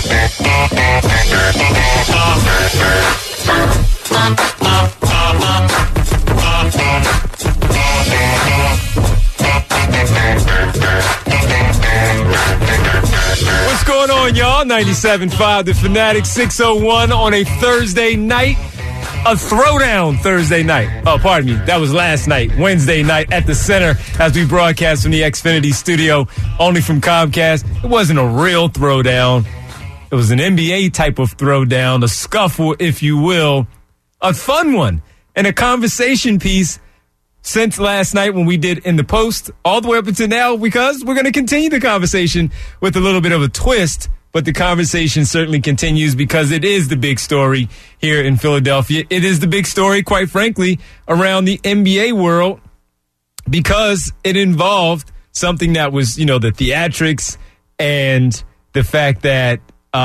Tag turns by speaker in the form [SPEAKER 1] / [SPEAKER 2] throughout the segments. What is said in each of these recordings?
[SPEAKER 1] What's going on, y'all? 97.5 The Fanatic, 6:01 on a Thursday night. A throwdown Thursday night. Oh, pardon me. That was last night, Wednesday night at the Center as we broadcast from the Xfinity studio, only from Comcast. It wasn't a real throwdown. It was an NBA type of throwdown, a scuffle, if you will. A fun one and a conversation piece since last night when we did In the Post all the way up until now, because we're going to continue the conversation with a little bit of a twist. But the conversation certainly continues because it is the big story here in Philadelphia. It is the big story, quite frankly, around the NBA world because it involved something that was, the theatrics and the fact that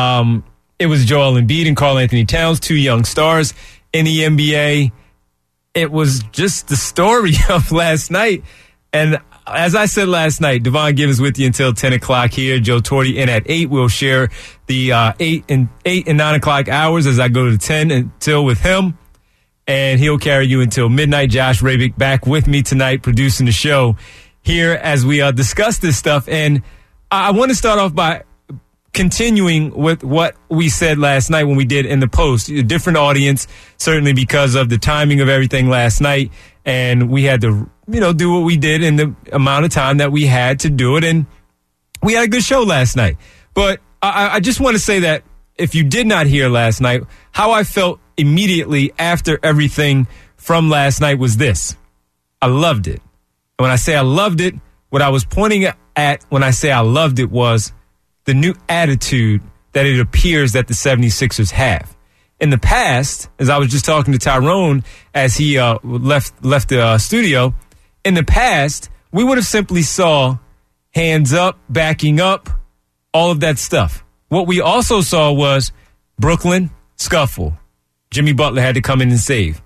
[SPEAKER 1] it was Joel Embiid and Karl Anthony Towns, two young stars in the NBA. It was just the story of last night. And as I said last night, Devon Givens with you until 10 o'clock here. Joe Torti in at 8. We'll share the 8 and 9 o'clock hours as I go to 10 until with him. And he'll carry you until midnight. Josh Rabick back with me tonight producing the show here as we discuss this stuff. And I want to start off by continuing with what we said last night when we did In the Post. A different audience, certainly because of the timing of everything last night. And we had to, do what we did in the amount of time that we had to do it. And we had a good show last night. But I just want to say that if you did not hear last night, how I felt immediately after everything from last night was this. I loved it. And when I say I loved it, what I was pointing at when I say I loved it was the new attitude that it appears that the 76ers have. In the past, as I was just talking to Tyrone as he left the studio, in the past, we would have simply saw hands up, backing up, all of that stuff. What we also saw was Brooklyn, scuffle. Jimmy Butler had to come in and save.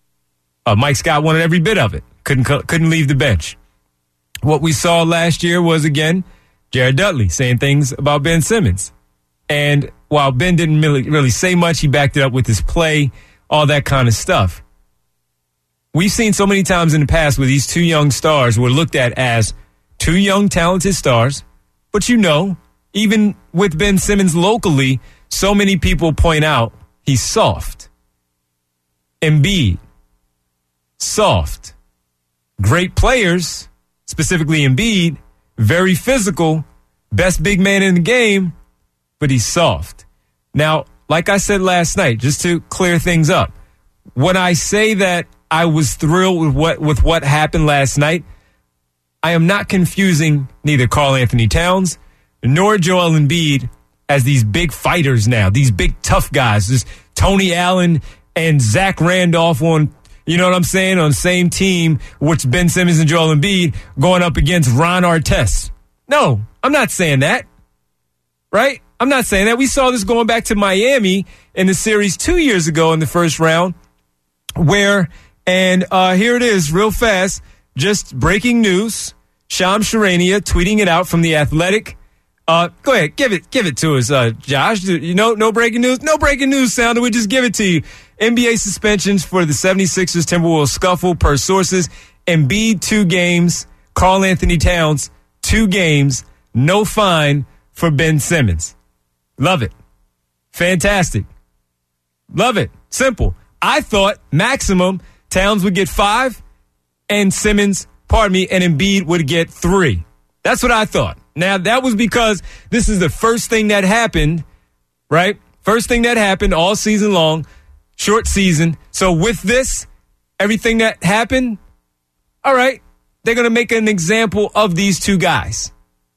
[SPEAKER 1] Mike Scott wanted every bit of it. Couldn't leave the bench. What we saw last year was, again, Jared Dudley saying things about Ben Simmons. And while Ben didn't really say much, he backed it up with his play, all that kind of stuff. We've seen so many times in the past where these two young stars were looked at as two young, talented stars. But even with Ben Simmons locally, so many people point out he's soft. Embiid, soft. Great players, specifically Embiid, very physical, best big man in the game, but he's soft. Now, like I said last night, just to clear things up, when I say that I was thrilled with what happened last night, I am not confusing neither Karl Anthony Towns nor Joel Embiid as these big fighters now, these big tough guys, this Tony Allen and Zach Randolph on, on the same team, which Ben Simmons and Joel Embiid going up against Ron Artest. No, I'm not saying that, right? I'm not saying that. We saw this going back to Miami in the series 2 years ago in the first round where, and here it is real fast, just breaking news, Shams Charania tweeting it out from The Athletic. Go ahead, give it to us, Josh. No breaking news? No breaking news, Sounder. We just give it to you. NBA suspensions for the 76ers Timberwolves scuffle per sources. Embiid 2 games. Karl Anthony Towns 2 games. No fine for Ben Simmons. Love it. Fantastic. Love it. Simple. I thought maximum Towns would get 5 and and Embiid would get 3. That's what I thought. Now, that was because this is the first thing that happened, right? First thing that happened all season long, short season. So with this, everything that happened, all right, they're going to make an example of these two guys.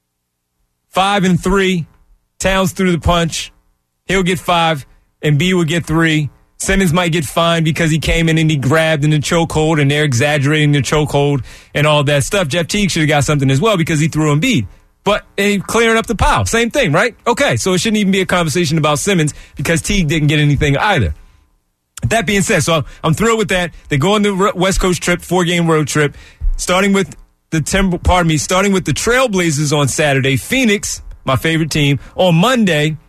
[SPEAKER 1] 5 and 3. Towns threw the punch. He'll get 5. Embiid will get 3. Simmons might get fined because he came in and he grabbed in the chokehold and they're exaggerating the chokehold and all that stuff. Jeff Teague should have got something as well because he threw Embiid. But clearing up the pile. Same thing, right? Okay, so it shouldn't even be a conversation about Simmons because Teague didn't get anything either. That being said, so I'm thrilled with that. They go on the West Coast trip, 4-game road trip, starting with the Trailblazers on Saturday, Phoenix, my favorite team, on Monday,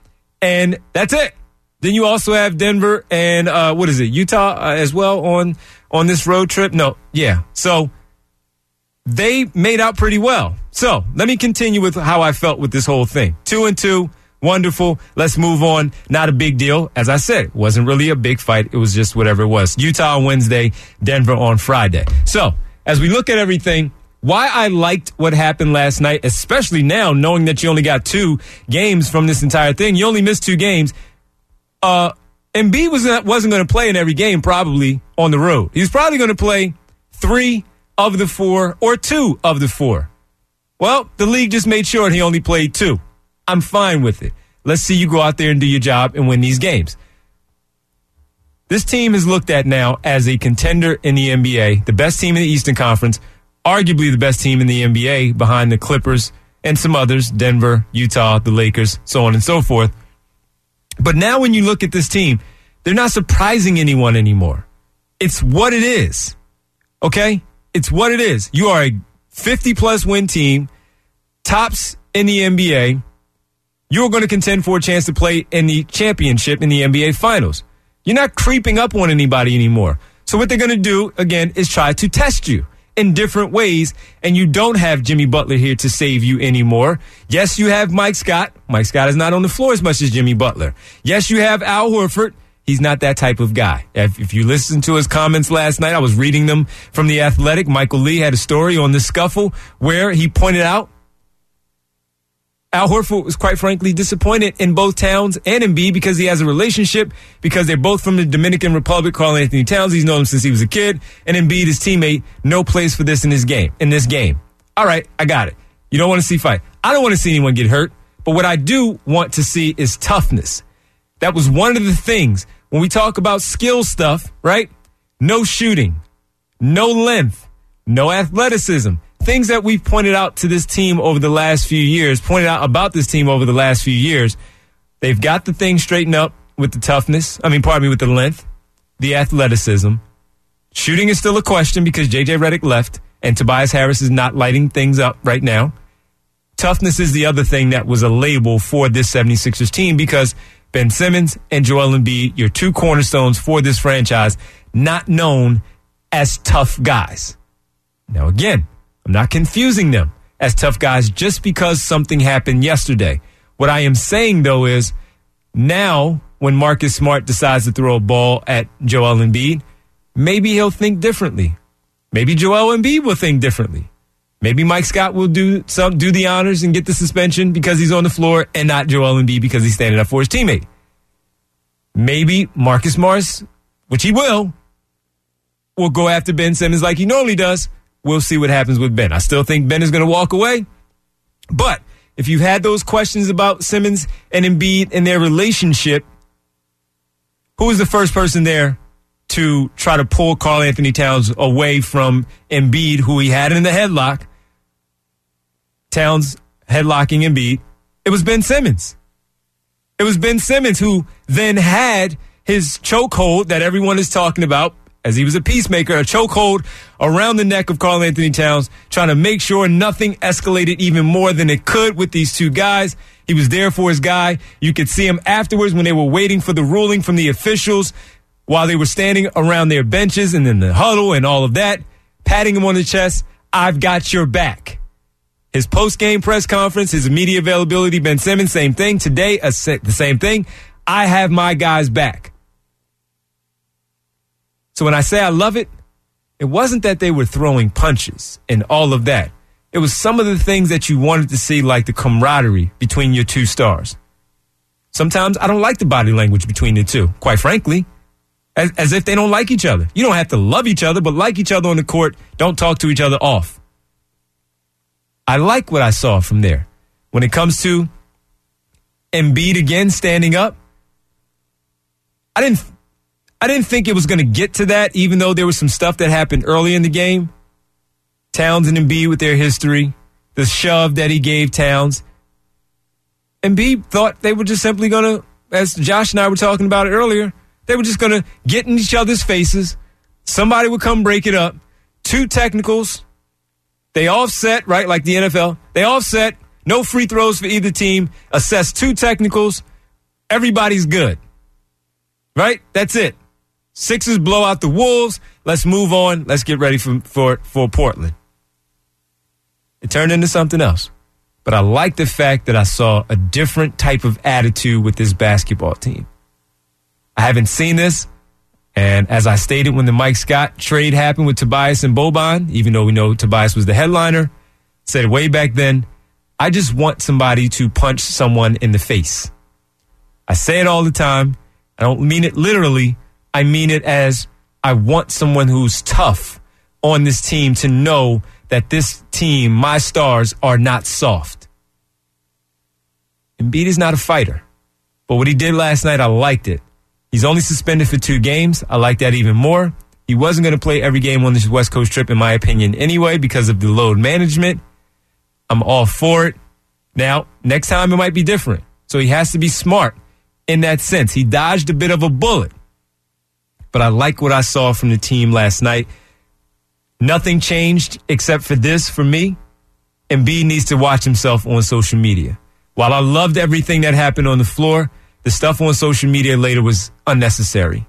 [SPEAKER 1] And that's it. Then you also have Denver and, Utah as well on this road trip? No, yeah. So they made out pretty well. So let me continue with how I felt with this whole thing. 2-2, wonderful. Let's move on. Not a big deal. As I said, it wasn't really a big fight. It was just whatever it was. Utah on Wednesday, Denver on Friday. So as we look at everything, why I liked what happened last night, especially now knowing that you only got 2 games from this entire thing. You only missed 2 games. Embiid wasn't going to play in every game probably on the road. He was probably going to play 3 of the 4 or 2 of the 4. Well, the league just made sure he only played 2. I'm fine with it. Let's see you go out there and do your job and win these games. This team is looked at now as a contender in the NBA, the best team in the Eastern Conference, arguably the best team in the NBA behind the Clippers and some others, Denver, Utah, the Lakers, so on and so forth. But now when you look at this team, they're not surprising anyone anymore. It's what it is, okay? It's what it is. You are a 50-plus win team, tops in the NBA. You're going to contend for a chance to play in the championship in the NBA Finals. You're not creeping up on anybody anymore. So what they're going to do, again, is try to test you in different ways, and you don't have Jimmy Butler here to save you anymore. Yes, you have Mike Scott. Mike Scott is not on the floor as much as Jimmy Butler. Yes, you have Al Horford. He's not that type of guy. If you listened to his comments last night, I was reading them from The Athletic. Michael Lee had a story on the scuffle where he pointed out Al Horford was quite frankly disappointed in both Towns and Embiid because he has a relationship, because they're both from the Dominican Republic. Karl Anthony Towns, he's known him since he was a kid, and Embiid, his teammate, no place for this in this game. All right, I got it. You don't want to see fight. I don't want to see anyone get hurt, but what I do want to see is toughness. That was one of the things when we talk about skill stuff, right? No shooting, no length, no athleticism. Things that we've pointed out to this team over the last few years, They've got the thing straightened up with the toughness. With the length, the athleticism. Shooting is still a question because J.J. Redick left and Tobias Harris is not lighting things up right now. Toughness is the other thing that was a label for this 76ers team because Ben Simmons and Joel Embiid, your 2 cornerstones for this franchise, not known as tough guys. Now, again, I'm not confusing them as tough guys just because something happened yesterday. What I am saying, though, is now when Marcus Smart decides to throw a ball at Joel Embiid, maybe he'll think differently. Maybe Joel Embiid will think differently. Maybe Mike Scott will do the honors and get the suspension because he's on the floor and not Joel Embiid because he's standing up for his teammate. Maybe Marcus Morris, which he will go after Ben Simmons like he normally does. We'll see what happens with Ben. I still think Ben is going to walk away. But if you've had those questions about Simmons and Embiid and their relationship, who was the first person there to try to pull Karl Anthony Towns away from Embiid, who he had in the headlock? Towns headlocking Embiid. It was Ben Simmons. It was Ben Simmons who then had his chokehold that everyone is talking about, as he was a peacemaker, a chokehold around the neck of Karl Anthony Towns, trying to make sure nothing escalated even more than it could with these 2 guys. He was there for his guy. You could see him afterwards when they were waiting for the ruling from the officials while they were standing around their benches and in the huddle and all of that, patting him on the chest. I've got your back. His post-game press conference, his media availability, Ben Simmons, same thing. Today, the same thing. I have my guys back. So when I say I love it, it wasn't that they were throwing punches and all of that. It was some of the things that you wanted to see, like the camaraderie between your 2 stars. Sometimes I don't like the body language between the 2, quite frankly, as if they don't like each other. You don't have to love each other, but like each other on the court. Don't talk to each other off. I like what I saw from there. When it comes to Embiid again standing up, I didn't think it was going to get to that, even though there was some stuff that happened early in the game. Towns and Embiid with their history, the shove that he gave Towns. Embiid thought they were just simply going to, as Josh and I were talking about it earlier, they were just going to get in each other's faces. Somebody would come break it up. 2 technicals. They offset, right, like the NFL. They offset, no free throws for either team. Assess 2 technicals. Everybody's good. Right? That's it. Sixers blow out the Wolves. Let's move on. Let's get ready for Portland. It turned into something else. But I like the fact that I saw a different type of attitude with this basketball team. I haven't seen this. And as I stated when the Mike Scott trade happened with Tobias and Boban, even though we know Tobias was the headliner, said way back then, I just want somebody to punch someone in the face. I say it all the time. I don't mean it literally. I mean it as I want someone who's tough on this team to know that this team, my stars, are not soft. Embiid is not a fighter. But what he did last night, I liked it. He's only suspended for 2 games. I like that even more. He wasn't going to play every game on this West Coast trip, in my opinion, anyway, because of the load management. I'm all for it. Now, next time it might be different. So he has to be smart in that sense. He dodged a bit of a bullet. But I like what I saw from the team last night. Nothing changed except for this for me. Embiid needs to watch himself on social media. While I loved everything that happened on the floor, the stuff on social media later was unnecessary.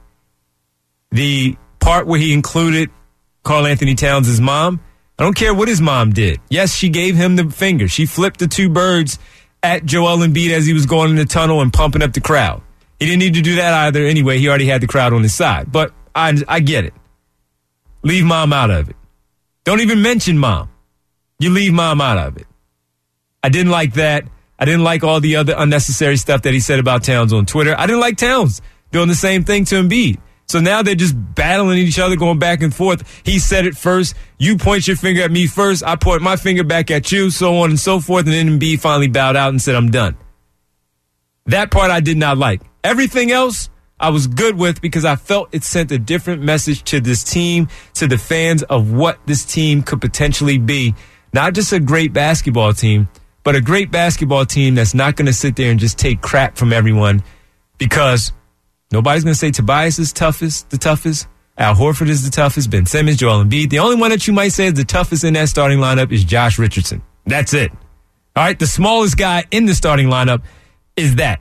[SPEAKER 1] The part where he included Karl Anthony Towns' mom, I don't care what his mom did. Yes, she gave him the finger. She flipped the 2 birds at Joel Embiid as he was going in the tunnel and pumping up the crowd. He didn't need to do that either anyway. He already had the crowd on his side. But I get it. Leave mom out of it. Don't even mention mom. You leave mom out of it. I didn't like that. I didn't like all the other unnecessary stuff that he said about Towns on Twitter. I didn't like Towns doing the same thing to Embiid. So now they're just battling each other, going back and forth. He said it first. You point your finger at me first. I point my finger back at you, so on and so forth. And then Embiid finally bowed out and said, I'm done. That part I did not like. Everything else I was good with because I felt it sent a different message to this team, to the fans of what this team could potentially be. Not just a great basketball team, but a great basketball team that's not going to sit there and just take crap from everyone because nobody's going to say Tobias is the toughest. Al Horford is the toughest. Ben Simmons, Joel Embiid. The only one that you might say is the toughest in that starting lineup is Josh Richardson. That's it. All right, the smallest guy in the starting lineup is that.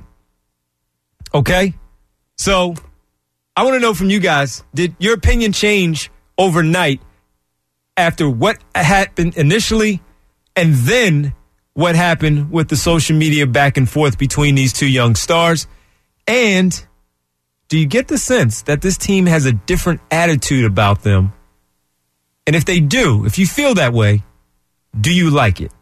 [SPEAKER 1] Okay? So I want to know from you guys, did your opinion change overnight after what happened initially and then what happened with the social media back and forth between these 2 young stars? And do you get the sense that this team has a different attitude about them? And if they do, if you feel that way, do you like it?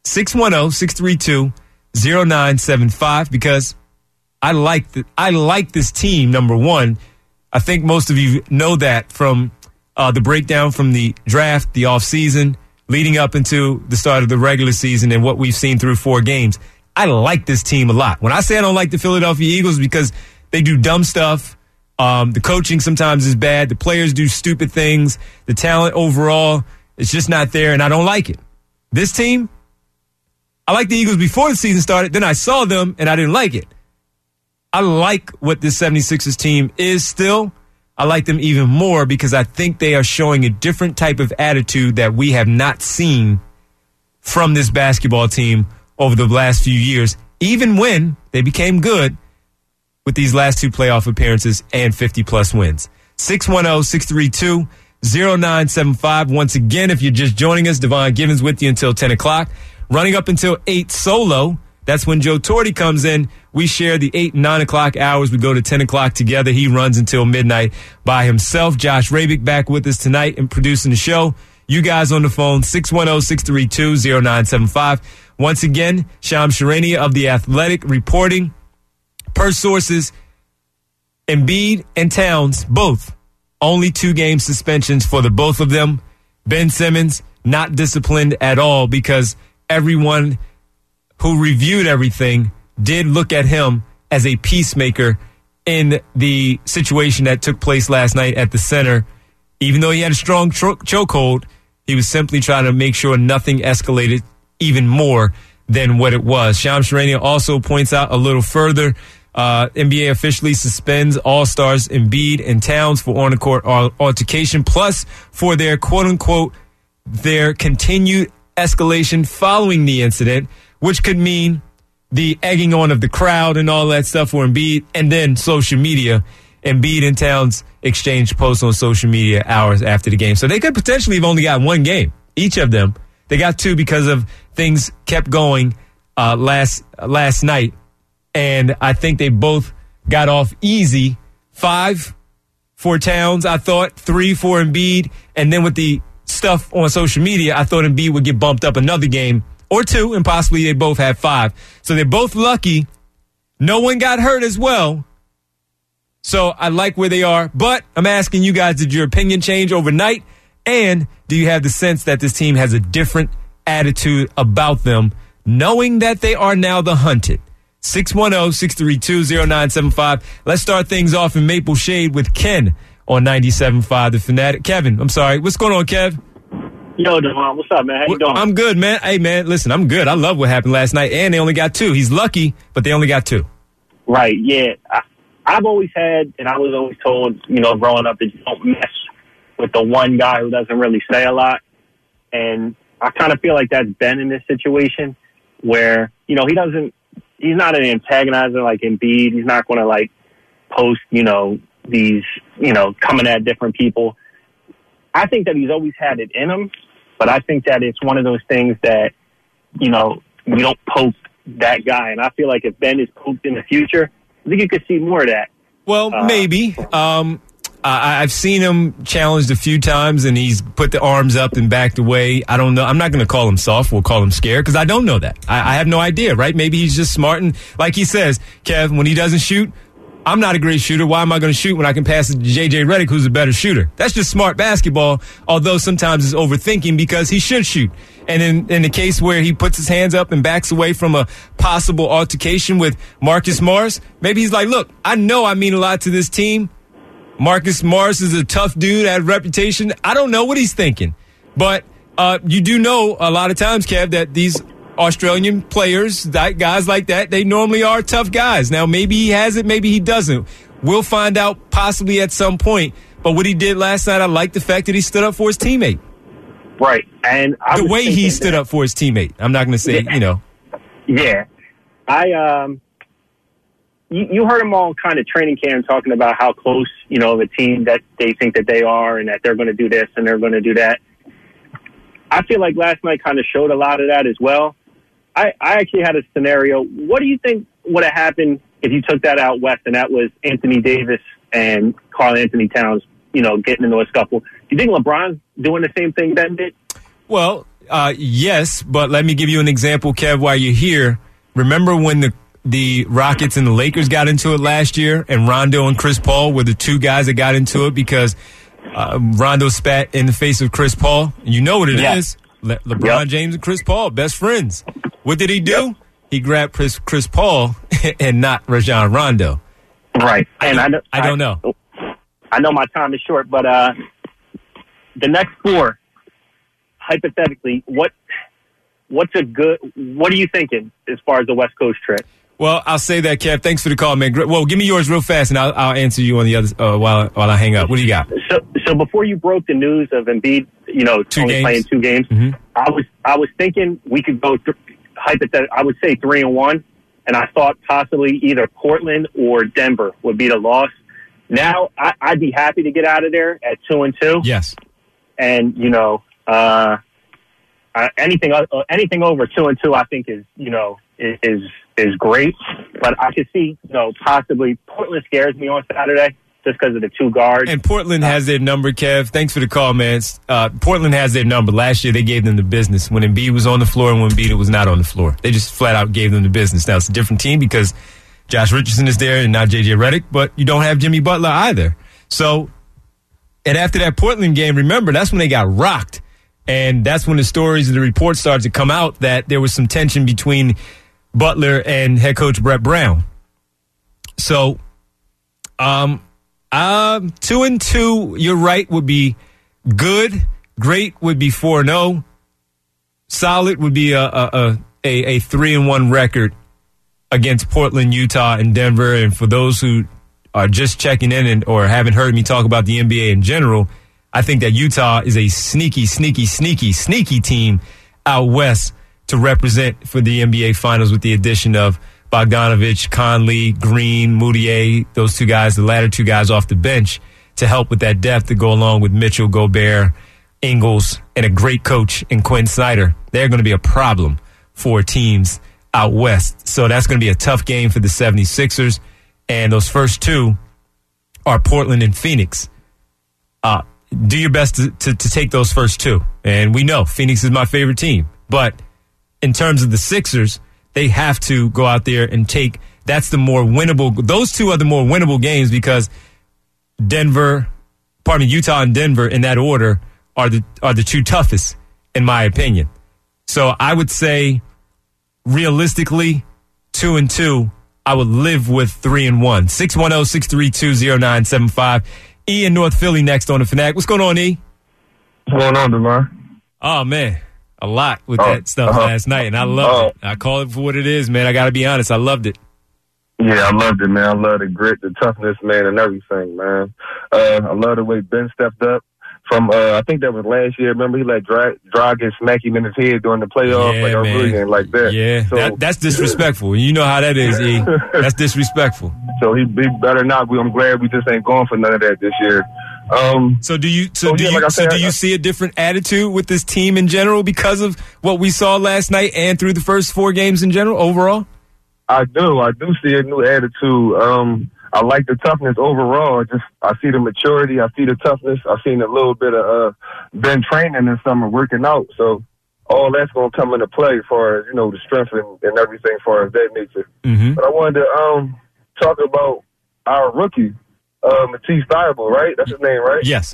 [SPEAKER 1] 610-632-0975, because I like this team, number one. I think most of you know that from the breakdown from the draft, the offseason, leading up into the start of the regular season and what we've seen through 4 games. I like this team a lot. When I say I don't like the Philadelphia Eagles because they do dumb stuff, the coaching sometimes is bad, the players do stupid things, the talent overall is just not there, and I don't like it. This team, I liked the Eagles before the season started, then I saw them and I didn't like it. I like what this 76ers team is still. I like them even more because I think they are showing a different type of attitude that we have not seen from this basketball team over the last few years, even when they became good with these last 2 playoff appearances and 50-plus wins. 610-632-0975. Once again, if you're just joining us, Devon Givens with you until 10 o'clock. Running up until 8 solo. That's when Joe Torti comes in. We share the 8 and 9 o'clock hours. We go to 10 o'clock together. He runs until midnight by himself. Josh Rabick back with us tonight and producing the show. You guys on the phone, 610-632-0975. Once again, Shams Charania of The Athletic reporting. Per sources, Embiid and Towns, both, only 2-game suspensions for the both of them. Ben Simmons, not disciplined at all because everyone who reviewed everything did look at him as a peacemaker in the situation that took place last night at the center. Even though he had a strong chokehold, he was simply trying to make sure nothing escalated even more than what it was. Shams Charania also points out a little further, NBA officially suspends All-Stars Embiid and Towns for on-the-court altercation, plus for their quote-unquote, their continued escalation following the incident, which could mean the egging on of the crowd and all that stuff for Embiid, and then social media. Embiid and Towns exchanged posts on social media hours after the game. So they could potentially have only got one game, each of them. They got two because of things kept going last night. And I think they both got off easy. 5 for Towns, I thought. 3 for Embiid. And then with the stuff on social media, I thought Embiid would get bumped up another game or 2, and possibly they both had 5. So they're both lucky. No one got hurt as well. So I like where they are. But I'm asking you guys, did your opinion change overnight? And do you have the sense that this team has a different attitude about them, knowing that they are now the hunted? 610-632-0975. Let's start things off in Maple Shade with Ken on 97.5 The Fanatic. Kevin, I'm sorry. What's going on, Kev?
[SPEAKER 2] Yo, Devon, what's up, man? How you doing?
[SPEAKER 1] I'm good, man. Hey, man, listen, I'm good. I love what happened last night, and they only got 2. He's lucky, but they only got 2.
[SPEAKER 2] Right, yeah. I've always had, and I was always told, growing up, that you don't mess with the one guy who doesn't really say a lot. And I kind of feel like that's Ben in this situation where, he's not an antagonizer like Embiid. He's not going to, post, these, coming at different people. I think that he's always had it in him, but I think that it's one of those things that, we don't poke that guy. And I feel like if Ben is poked in the future, I think you could see more of that.
[SPEAKER 1] Well, maybe. I've seen him challenged a few times, and he's put the arms up and backed away. I don't know. I'm not going to call him soft. We'll call him scared because I don't know that. I have no idea, right? Maybe he's just smart. And like he says, Kev, when he doesn't shoot, I'm not a great shooter. Why am I going to shoot when I can pass it to J.J. Redick, who's a better shooter? That's just smart basketball, although sometimes it's overthinking because he should shoot. And in the case where he puts his hands up and backs away from a possible altercation with Marcus Morris, maybe he's like, look, I know I mean a lot to this team. Marcus Morris is a tough dude, had a reputation. I don't know what he's thinking. But you do know a lot of times, Kev, that these Australian players, guys like that, they normally are tough guys. Now, maybe he has it, maybe he doesn't. We'll find out possibly at some point. But what he did last night, I like the fact that he stood up for his teammate.
[SPEAKER 2] Right. And
[SPEAKER 1] the way he stood up for his teammate. I'm not going to say,
[SPEAKER 2] Yeah. You heard them all kind of training camp talking about how close, the team that they think that they are and that they're going to do this and they're going to do that. I feel like last night kind of showed a lot of that as well. I actually had a scenario. What do you think would have happened if you took that out west and that was Anthony Davis and Karl-Anthony Towns, getting into a scuffle? Do you think LeBron's doing the same thing Ben did?
[SPEAKER 1] Well, yes, but let me give you an example, Kev, while you're here. Remember when the Rockets and the Lakers got into it last year, and Rondo and Chris Paul were the two guys that got into it because Rondo spat in the face of Chris Paul? And you know what it is. LeBron James and Chris Paul, best friends. What did he do? Yep. He grabbed Chris Paul and not Rajon Rondo.
[SPEAKER 2] Right. And I
[SPEAKER 1] don't know.
[SPEAKER 2] I know my time is short, but the next 4, hypothetically, what are you thinking as far as the West Coast trip?
[SPEAKER 1] Well, I'll say that, Kev. Thanks for the call, man. Well, give me yours real fast, and I'll answer you on the other while I hang up. What do you got?
[SPEAKER 2] So before you broke the news of Embiid, only playing 2 games,
[SPEAKER 1] mm-hmm.
[SPEAKER 2] I was thinking we could go hypothetically. I would say 3-1, and I thought possibly either Portland or Denver would be the loss. Now I'd be happy to get out of there at 2-2.
[SPEAKER 1] Yes,
[SPEAKER 2] and anything over 2-2, I think is great. But I could see possibly Portland scares me on Saturday just because of the 2 guards.
[SPEAKER 1] And Portland has their number, Kev. Thanks for the call, man. Portland has their number. Last year they gave them the business when Embiid was on the floor and when Embiid was not on the floor. They just flat out gave them the business. Now it's a different team because Josh Richardson is there and not J.J. Redick, but you don't have Jimmy Butler either. So, and after that Portland game, remember, that's when they got rocked. And that's when the stories and the reports started to come out that there was some tension between Butler and head coach Brett Brown. So, 2-2, you're right, would be good. Great would be 4-0. Solid would be a 3-1 record against Portland, Utah, and Denver. And for those who are just checking in or haven't heard me talk about the NBA in general, I think that Utah is a sneaky team out west to represent for the NBA Finals with the addition of Bogdanovich, Conley, Green, Moutier, those two guys, the latter two guys off the bench to help with that depth to go along with Mitchell, Gobert, Ingles, and a great coach in Quinn Snyder. They're going to be a problem for teams out west. So that's going to be a tough game for the 76ers. And those first two are Portland and Phoenix. Do your best to take those first two. And we know Phoenix is my favorite team. But in terms of the Sixers, they have to go out there and take, that's the more winnable, those two are the more winnable games because Utah and Denver in that order are the two toughest, in my opinion. So I would say, realistically, 2-2, I would live with 3-1. 610-632-0975. E in North Philly next on the Fanatic. What's going on, E?
[SPEAKER 3] What's going on, DeMar?
[SPEAKER 1] Oh, man. A lot with that stuff last night, and I loved it. I call it for what it is, man. I got to be honest. I loved it.
[SPEAKER 3] Yeah, I loved it, man. I love the grit, the toughness, man, and everything, man. I love the way Ben stepped up from, I think that was last year. Remember, he let Dragic smack him in his head during the playoffs.
[SPEAKER 1] Yeah,
[SPEAKER 3] like, I really didn't like that.
[SPEAKER 1] Yeah, so, that's disrespectful. You know how that is, E. That's disrespectful.
[SPEAKER 3] So he better not. I'm glad we just ain't going for none of that this year.
[SPEAKER 1] So do you see a different attitude with this team in general because of what we saw last night and through the first four games in general overall?
[SPEAKER 3] I do see a new attitude. I like the toughness overall. I see the maturity. I see the toughness. I've seen a little bit of Ben training this summer, working out. So all that's going to come into play for, the strength and everything as far as that nature. Mm-hmm. But I wanted to talk about our rookie, Matisse Thybulle, right? That's his name, right?
[SPEAKER 1] Yes.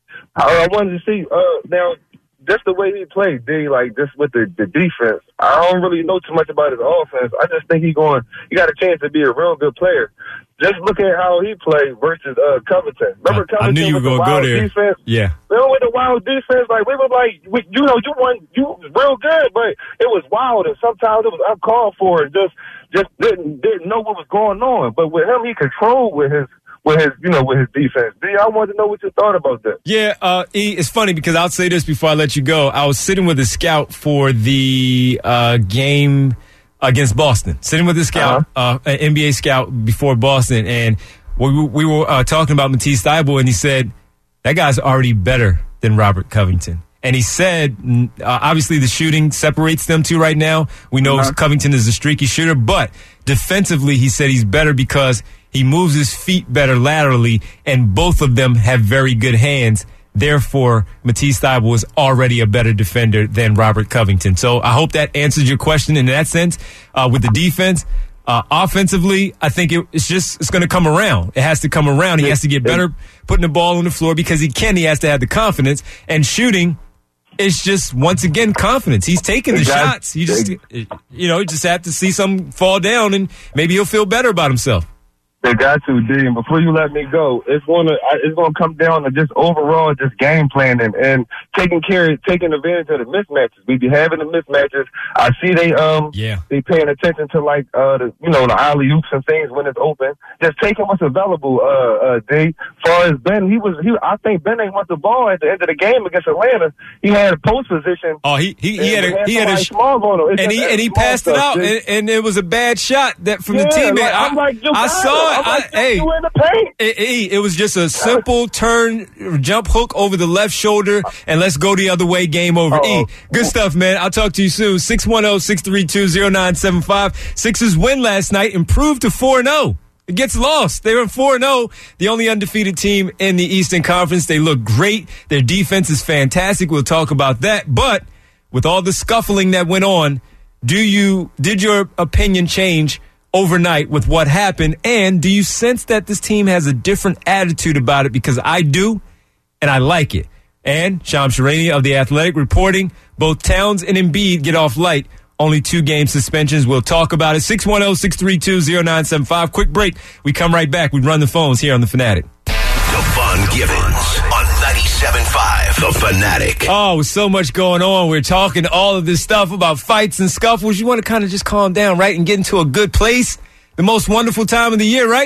[SPEAKER 3] I wanted to see now just the way he played, like this with the defense. I don't really know too much about his offense. I just think he got a chance to be a real good player. Just look at how he played versus Covington. Remember Covington?
[SPEAKER 1] I knew you were going to go there.
[SPEAKER 3] Defense?
[SPEAKER 1] Yeah.
[SPEAKER 3] Remember with the wild defense? Like, we were like, you was real good, but it was wild, and sometimes it was uncalled for, and just didn't know what was going on. But with him, he controlled with his defense. D, I wanted to know what you thought about that.
[SPEAKER 1] Yeah, E, it's funny because I'll say this before I let you go. I was sitting with a scout for the game against Boston. Sitting with a scout, an NBA scout before Boston, and we were talking about Matisse Thybulle, and he said, that guy's already better than Robert Covington. And he said, obviously the shooting separates them two right now. We know Covington is a streaky shooter, but defensively he said he's better because he moves his feet better laterally, and both of them have very good hands. Therefore, Matisse Thybulle is already a better defender than Robert Covington. So I hope that answers your question in that sense. With the defense, offensively, I think it's going to come around. It has to come around. He has to get better putting the ball on the floor because he has to have the confidence. And shooting, it's just, once again, confidence. He's taking the shots. You just have to see something fall down, and maybe he'll feel better about himself.
[SPEAKER 3] They got to, D. And before you let me go, it's gonna come down to just overall just game planning and taking advantage of the mismatches. We be having the mismatches. I see they paying attention to like the alley oops and things when it's open. Just taking what's available. D. As far as Ben, I think Ben ain't want the ball at the end of the game against Atlanta. He had a post position.
[SPEAKER 1] Oh, he had a small on him, and he passed it out, and it was a bad shot from the teammate. I saw it. It was just a simple turn, jump hook over the left shoulder, and let's go the other way, game over. E, good stuff, man. I'll talk to you soon. 610-632-0975. Sixers win last night, improved to 4-0. It gets lost. They were 4-0, the only undefeated team in the Eastern Conference. They look great. Their defense is fantastic. We'll talk about that. But with all the scuffling that went on, did your opinion change overnight with what happened, and do you sense that this team has a different attitude about it? Because I do, and I like it. And Shams Charania of The Athletic reporting both Towns and Embiid get off light, only 2-game suspensions. We'll talk about it. 610-632-0975. Quick break. We come right back. We run the phones here on The Fanatic.
[SPEAKER 4] Devon Givens on 97.5 The Fanatic.
[SPEAKER 1] Oh, with so much going on, we're talking all of this stuff about fights and scuffles. You want to kind of just calm down, right, and get into a good place. The most wonderful time of the year, right?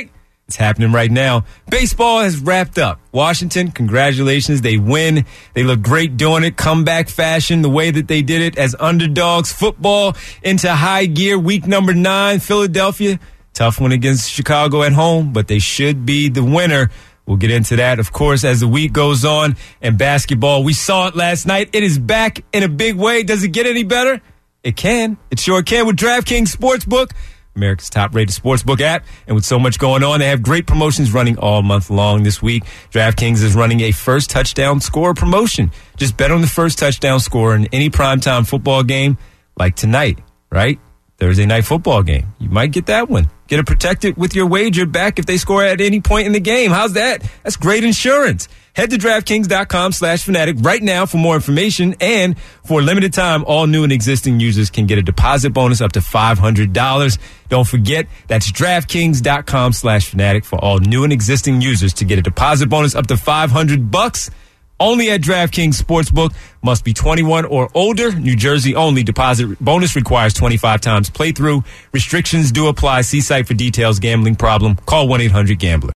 [SPEAKER 1] It's happening right now. Baseball has wrapped up. Washington, congratulations. They win. They look great doing it. Comeback fashion, the way that they did it as underdogs. Football into high gear. Week number 9, Philadelphia. Tough one against Chicago at home, but they should be the winner. We'll get into that, of course, as the week goes on. And basketball, we saw it last night. It is back in a big way. Does it get any better? It can. It sure can with DraftKings Sportsbook, America's top-rated sportsbook app. And with so much going on, they have great promotions running all month long this week. DraftKings is running a first touchdown score promotion. Just bet on the first touchdown score in any primetime football game like tonight, right? Thursday night football game. You might get that one. Get it protected with your wager back if they score at any point in the game. How's that? That's great insurance. Head to DraftKings.com/Fanatic right now for more information. And for a limited time, all new and existing users can get a deposit bonus up to $500. Don't forget, that's DraftKings.com/Fanatic for all new and existing users to get a deposit bonus up to $500. Only at DraftKings Sportsbook. Must be 21 or older. New Jersey only. Deposit bonus requires 25 times playthrough. Restrictions do apply. See site for details. Gambling problem? Call 1-800-GAMBLER.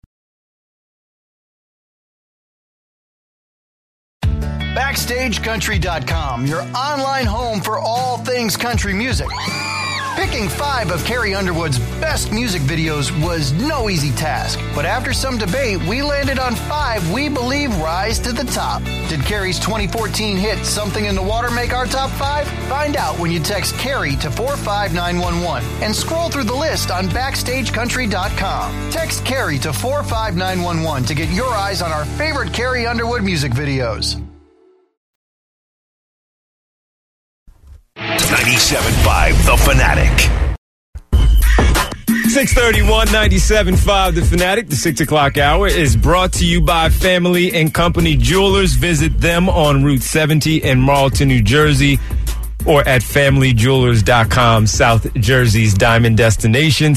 [SPEAKER 5] BackstageCountry.com, your online home for all things country music. Picking 5 of Carrie Underwood's best music videos was no easy task, but after some debate, we landed on 5 we believe rise to the top. Did Carrie's 2014 hit Something in the Water make our top 5? Find out when you text Carrie to 45911 and scroll through the list on BackstageCountry.com. Text Carrie to 45911 to get your eyes on our favorite Carrie Underwood music videos.
[SPEAKER 4] 97.5 The Fanatic.
[SPEAKER 1] 631 97.5 The Fanatic. The 6 o'clock hour is brought to you by Family and Company Jewelers. Visit them on Route 70 in Marlton, New Jersey, or at familyjewelers.com, South Jersey's diamond destination.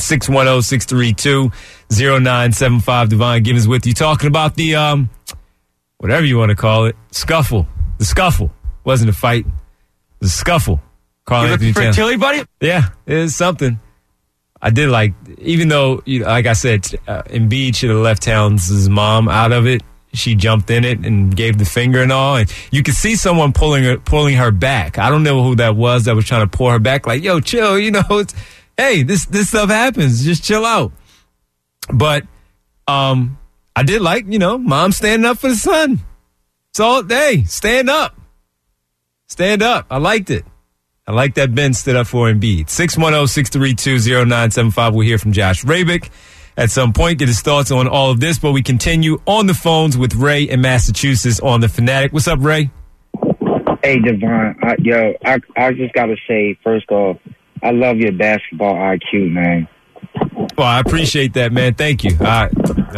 [SPEAKER 1] 610-632-0975. Devon Givens with you, talking about the, whatever you want to call it, scuffle. The scuffle. Wasn't a fight. The scuffle.
[SPEAKER 6] You looking for a Tilly, buddy?
[SPEAKER 1] Yeah, it is something. I did like, even though, like I said, Embiid should have left Towns' mom out of it. She jumped in it and gave the finger and all. And you could see someone pulling her back. I don't know who that was trying to pull her back. Like, yo, chill. Hey, this stuff happens. Just chill out. But I did like, mom standing up for the son. It's all day. Stand up. Stand up. I liked it. I like that Ben stood up for Embiid. 610-632-0975. We'll hear from Josh Rabick at some point, get his thoughts on all of this. But we continue on the phones with Ray in Massachusetts on The Fanatic. What's up, Ray?
[SPEAKER 7] Hey, Devon. I just got to say, first off, I love your basketball IQ, man.
[SPEAKER 1] Well, I appreciate that, man. Thank you. Go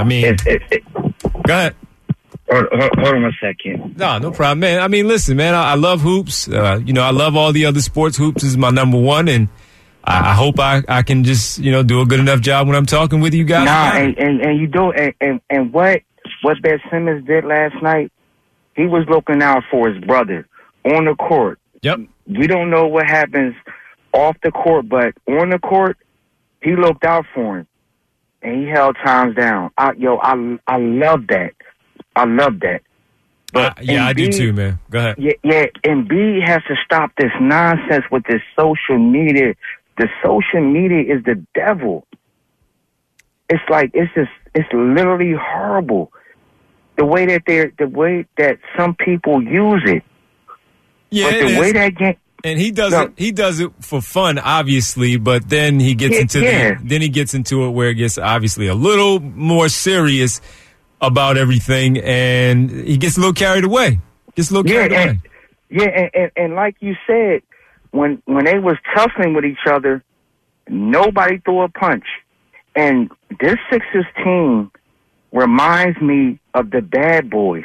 [SPEAKER 1] ahead.
[SPEAKER 7] Hold on a second.
[SPEAKER 1] No problem, man. I mean, listen, man, I love hoops. I love all the other sports. Hoops is my number one, and I hope I can just, do a good enough job when I'm talking with you guys.
[SPEAKER 7] And you do, and what Ben Simmons did last night, he was looking out for his brother on the court.
[SPEAKER 1] Yep.
[SPEAKER 7] We don't know what happens off the court, but on the court, he looked out for him, and he held times down. I love that. I love that. But
[SPEAKER 1] Embiid, I do too, man. Go ahead.
[SPEAKER 7] Yeah, Embiid has to stop this nonsense with this social media. The social media is the devil. It's like, it's literally horrible. The way that some people use it.
[SPEAKER 1] Yeah,
[SPEAKER 7] but the way that game.
[SPEAKER 1] And he does it for fun, obviously, but then he gets into it where it gets obviously a little more serious about everything, and he gets a little carried away. And
[SPEAKER 7] like you said, when they was tussling with each other, nobody threw a punch. And this Sixers team reminds me of the Bad Boys.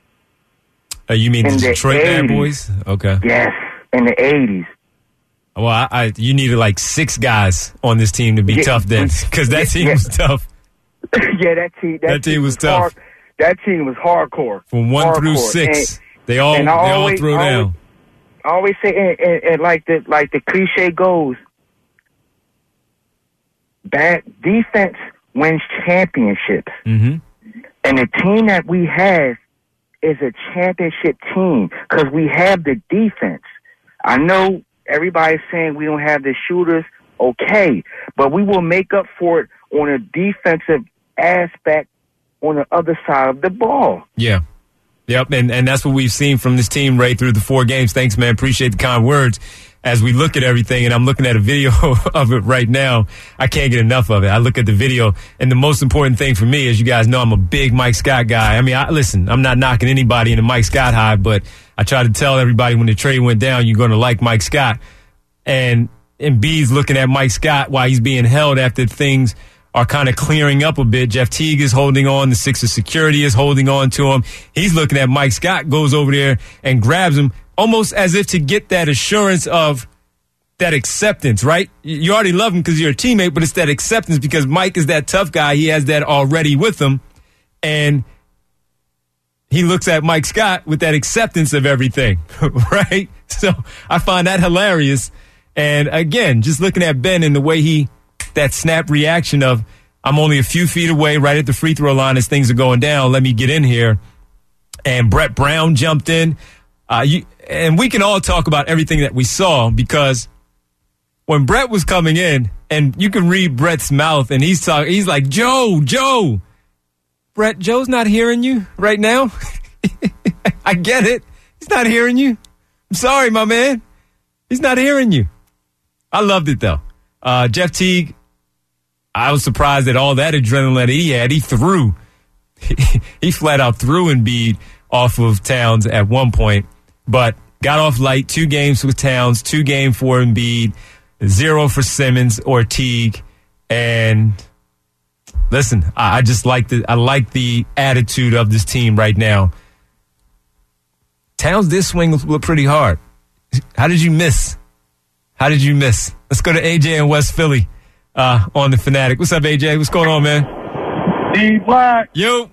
[SPEAKER 1] You mean the Detroit
[SPEAKER 7] 80s.
[SPEAKER 1] Bad Boys? Okay.
[SPEAKER 7] Yes, in the 80s.
[SPEAKER 1] Well, you needed like 6 guys on this team to be tough then, because that team was tough.
[SPEAKER 7] Yeah, that team was
[SPEAKER 1] tough.
[SPEAKER 7] That team was hardcore.
[SPEAKER 1] From 1 through 6, they all throw down.
[SPEAKER 7] I always say, and like the cliche goes, bad defense wins championships.
[SPEAKER 1] Mm-hmm.
[SPEAKER 7] And the team that we have is a championship team because we have the defense. I know everybody's saying we don't have the shooters. Okay, but we will make up for it on a defensive aspect on the other side of the ball.
[SPEAKER 1] Yeah. Yep, and that's what we've seen from this team right through the 4 games. Thanks, man. Appreciate the kind words. As we look at everything, and I'm looking at a video of it right now, I can't get enough of it. I look at the video, and the most important thing for me, as you guys know, I'm a big Mike Scott guy. I mean, listen, I'm not knocking anybody in the Mike Scott hive, but I try to tell everybody when the trade went down, you're going to like Mike Scott. And Embiid's looking at Mike Scott while he's being held after things are kind of clearing up a bit. Jeff Teague is holding on. The Sixers security is holding on to him. He's looking at Mike Scott, goes over there and grabs him, almost as if to get that assurance of that acceptance, right? You already love him because you're a teammate, but it's that acceptance because Mike is that tough guy. He has that already with him. And he looks at Mike Scott with that acceptance of everything, right? So I find that hilarious. And again, just looking at Ben and the way that snap reaction of, I'm only a few feet away right at the free throw line as things are going down. Let me get in here. And Brett Brown jumped in. And we can all talk about everything that we saw because when Brett was coming in, and you can read Brett's mouth, and he's like, Joe. Brett, Joe's not hearing you right now. I get it. He's not hearing you. I'm sorry, my man. He's not hearing you. I loved it, though. Jeff Teague, I was surprised at all that adrenaline that he had. He threw. He flat out threw Embiid off of Towns at one point, but got off light. 2 games with Towns, 2 games for Embiid, 0 for Simmons or Teague. And listen, I just like the attitude of this team right now. Towns did swing pretty hard. How did you miss? Let's go to AJ in West Philly on the Fanatic. What's up, AJ? What's going on, man?
[SPEAKER 8] D-Block.
[SPEAKER 1] Yo,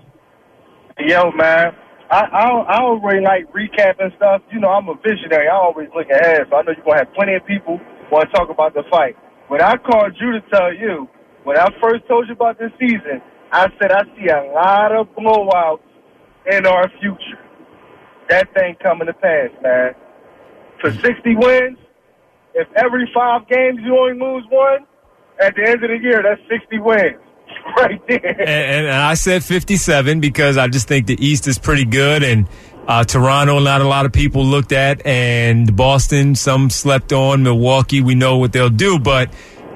[SPEAKER 8] man. I don't really like recapping stuff. You know, I'm a visionary. I always look ahead, so I know you're going to have plenty of people want to talk about the fight. When I called you to tell you, when I first told you about this season, I said I see a lot of blowouts in our future. That thing coming to pass, man. For 60 wins, if every 5 games you only lose 1, at the end of the year, that's 60 wins. Right there.
[SPEAKER 1] And I said 57 because I just think the East is pretty good, and Toronto, not a lot of people looked at, and Boston, some slept on. Milwaukee, we know what they'll do, but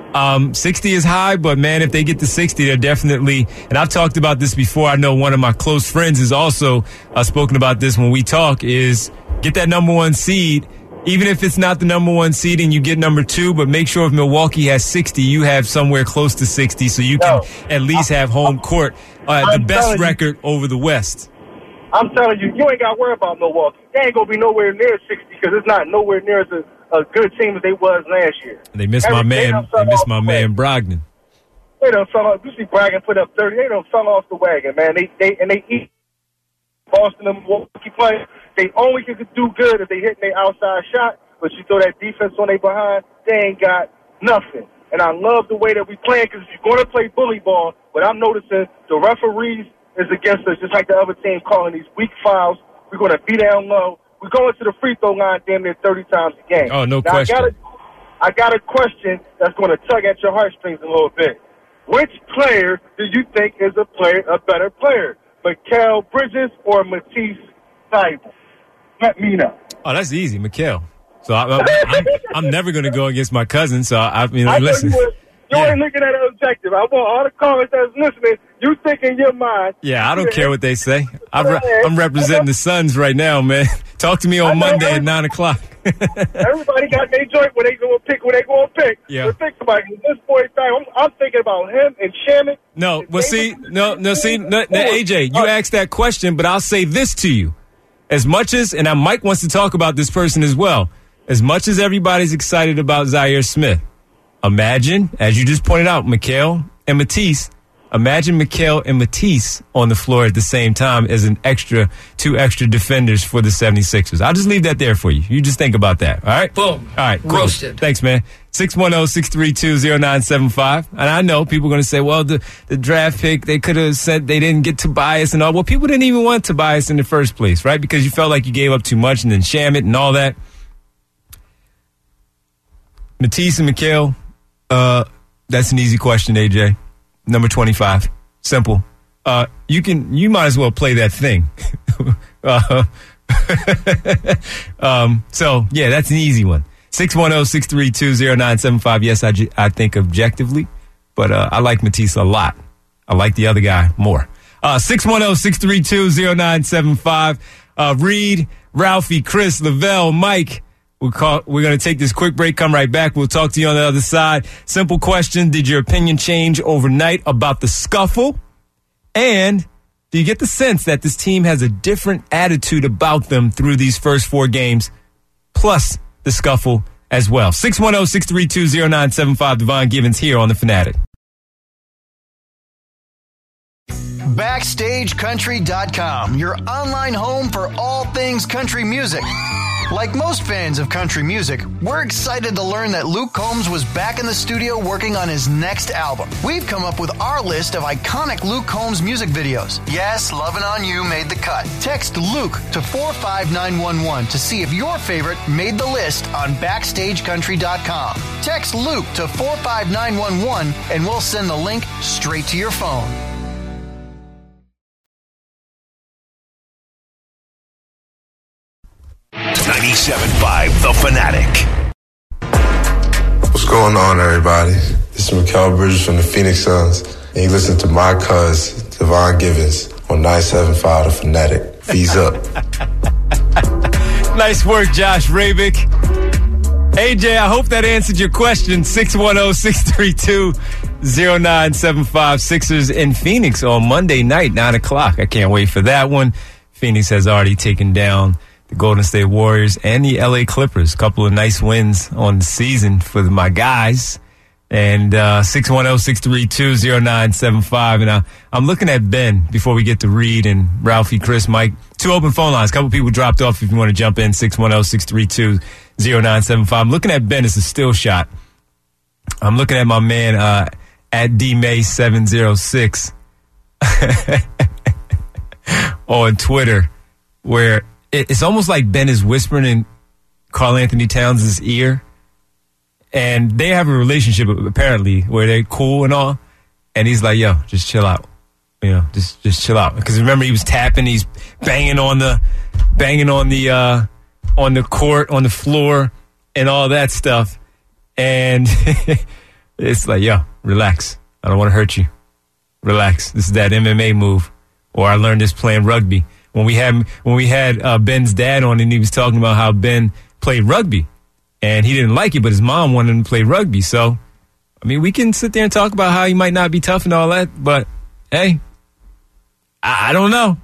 [SPEAKER 1] 60 is high, but man, if they get to 60, they're definitely, and I've talked about this before. I know one of my close friends has also spoken about this when we talk, is get that number 1 seed. Even if it's not the number 1 seed and you get number 2, but make sure if Milwaukee has 60, you have somewhere close to 60 so you can at least have home court, the best record over the West.
[SPEAKER 8] I'm telling you, you ain't got to worry about Milwaukee. They ain't going to be nowhere near 60 because it's not nowhere near as a good team as they was last year.
[SPEAKER 1] They missed my man Brogdon.
[SPEAKER 8] They done fell off. You see Brogdon put up 30. They done fell off the wagon, man. They eat Boston and Milwaukee players. They only can do good if they hit their outside shot, but you throw that defense on their behind, they ain't got nothing. And I love the way that we play because if you're going to play bully ball, but I'm noticing the referees is against us, just like the other team calling these weak fouls. We're going to be down low. We're going to the free throw line damn near 30 times a game.
[SPEAKER 1] Oh, no question.
[SPEAKER 8] I got a question that's going to tug at your heartstrings a little bit. Which player do you think is a better player, Mikal Bridges or Matisse Thybulle? Let me know.
[SPEAKER 1] Oh, that's easy, Mikal. So I'm never going to go against my cousin. So listen.
[SPEAKER 8] You ain't looking at it objective. I want all the callers that's listening. You think in your mind.
[SPEAKER 1] Yeah, I don't care what they say. I'm representing the Suns right now, man. Talk to me on Monday at 9 o'clock.
[SPEAKER 8] Everybody got their joint where they going to pick.
[SPEAKER 1] Yeah.
[SPEAKER 8] But think about it. This boy's time, I'm thinking about him and Shamit.
[SPEAKER 1] No, AJ, you asked that question, but I'll say this to you. As much as, and Mike wants to talk about this person as well, as much as everybody's excited about Zaire Smith, imagine, as you just pointed out, Mikal and Matisse, Imagine Mikal and Matisse on the floor at the same time as two extra defenders for the 76ers. I'll just leave that there for you. You just think about that, all right?
[SPEAKER 6] Boom.
[SPEAKER 1] All right, cool.
[SPEAKER 6] Roasted.
[SPEAKER 1] Thanks, man. 610-632-0975. And I know people are going to say, well, the draft pick, they could have said they didn't get Tobias and all. Well, people didn't even want Tobias in the first place, right? Because you felt like you gave up too much and then Shamet and all that. Matisse and Mikal, that's an easy question, AJ. Number 25. Simple. You might as well play that thing. So, yeah, that's an easy one. 610-632-0975. Yes, I think objectively, but I like Matisse a lot. I like the other guy more. 610-632-0975. Reed, Ralphie, Chris, Lavelle, Mike. We're going to take this quick break, come right back. We'll talk to you on the other side. Simple question. Did your opinion change overnight about the scuffle? And do you get the sense that this team has a different attitude about them through these first 4 games, plus the scuffle as well? 610-632-0975. Devon Givens here on The Fanatic.
[SPEAKER 5] BackstageCountry.com, your online home for all things country music. Like most fans of country music, we're excited to learn that Luke Combs was back in the studio working on his next album. We've come up with our list of iconic Luke Combs music videos. Yes, Lovin' On You made the cut. Text Luke to 45911 to see if your favorite made the list on BackstageCountry.com. Text Luke to 45911 and we'll send the link straight to your phone.
[SPEAKER 4] 97.5 The Fanatic.
[SPEAKER 9] What's going on, everybody? This is Mikal Bridges from the Phoenix Suns, and you listen to my cuz, Devon Givens, on 97.5 The Fanatic. Fees up.
[SPEAKER 1] Nice work, Josh Rabick. AJ, I hope that answered your question. 610-632-0975. Sixers in Phoenix on Monday night, 9 o'clock. I can't wait for that one. Phoenix has already taken down the Golden State Warriors and the LA Clippers. A couple of nice wins on the season for my guys. And 610-632-0975. And I'm looking at Ben before we get to Reed and Ralphie, Chris, Mike. 2 open phone lines. A couple people dropped off if you want to jump in. 610-632-0975. I'm looking at Ben as a still shot. I'm looking at my man at DMay706 on Twitter, where it's almost like Ben is whispering in Karl Anthony Towns' ear. And they have a relationship, apparently, where they're cool and all. And he's like, yo, just chill out. You know, just chill out. Because remember, he was tapping, he's banging on the court, on the floor, and all that stuff. And it's like, yo, relax. I don't want to hurt you. Relax. This is that MMA move. Or I learned this playing rugby. When we had Ben's dad on, and he was talking about how Ben played rugby, and he didn't like it, but his mom wanted him to play rugby. So, I mean, we can sit there and talk about how he might not be tough and all that, but hey, I don't know.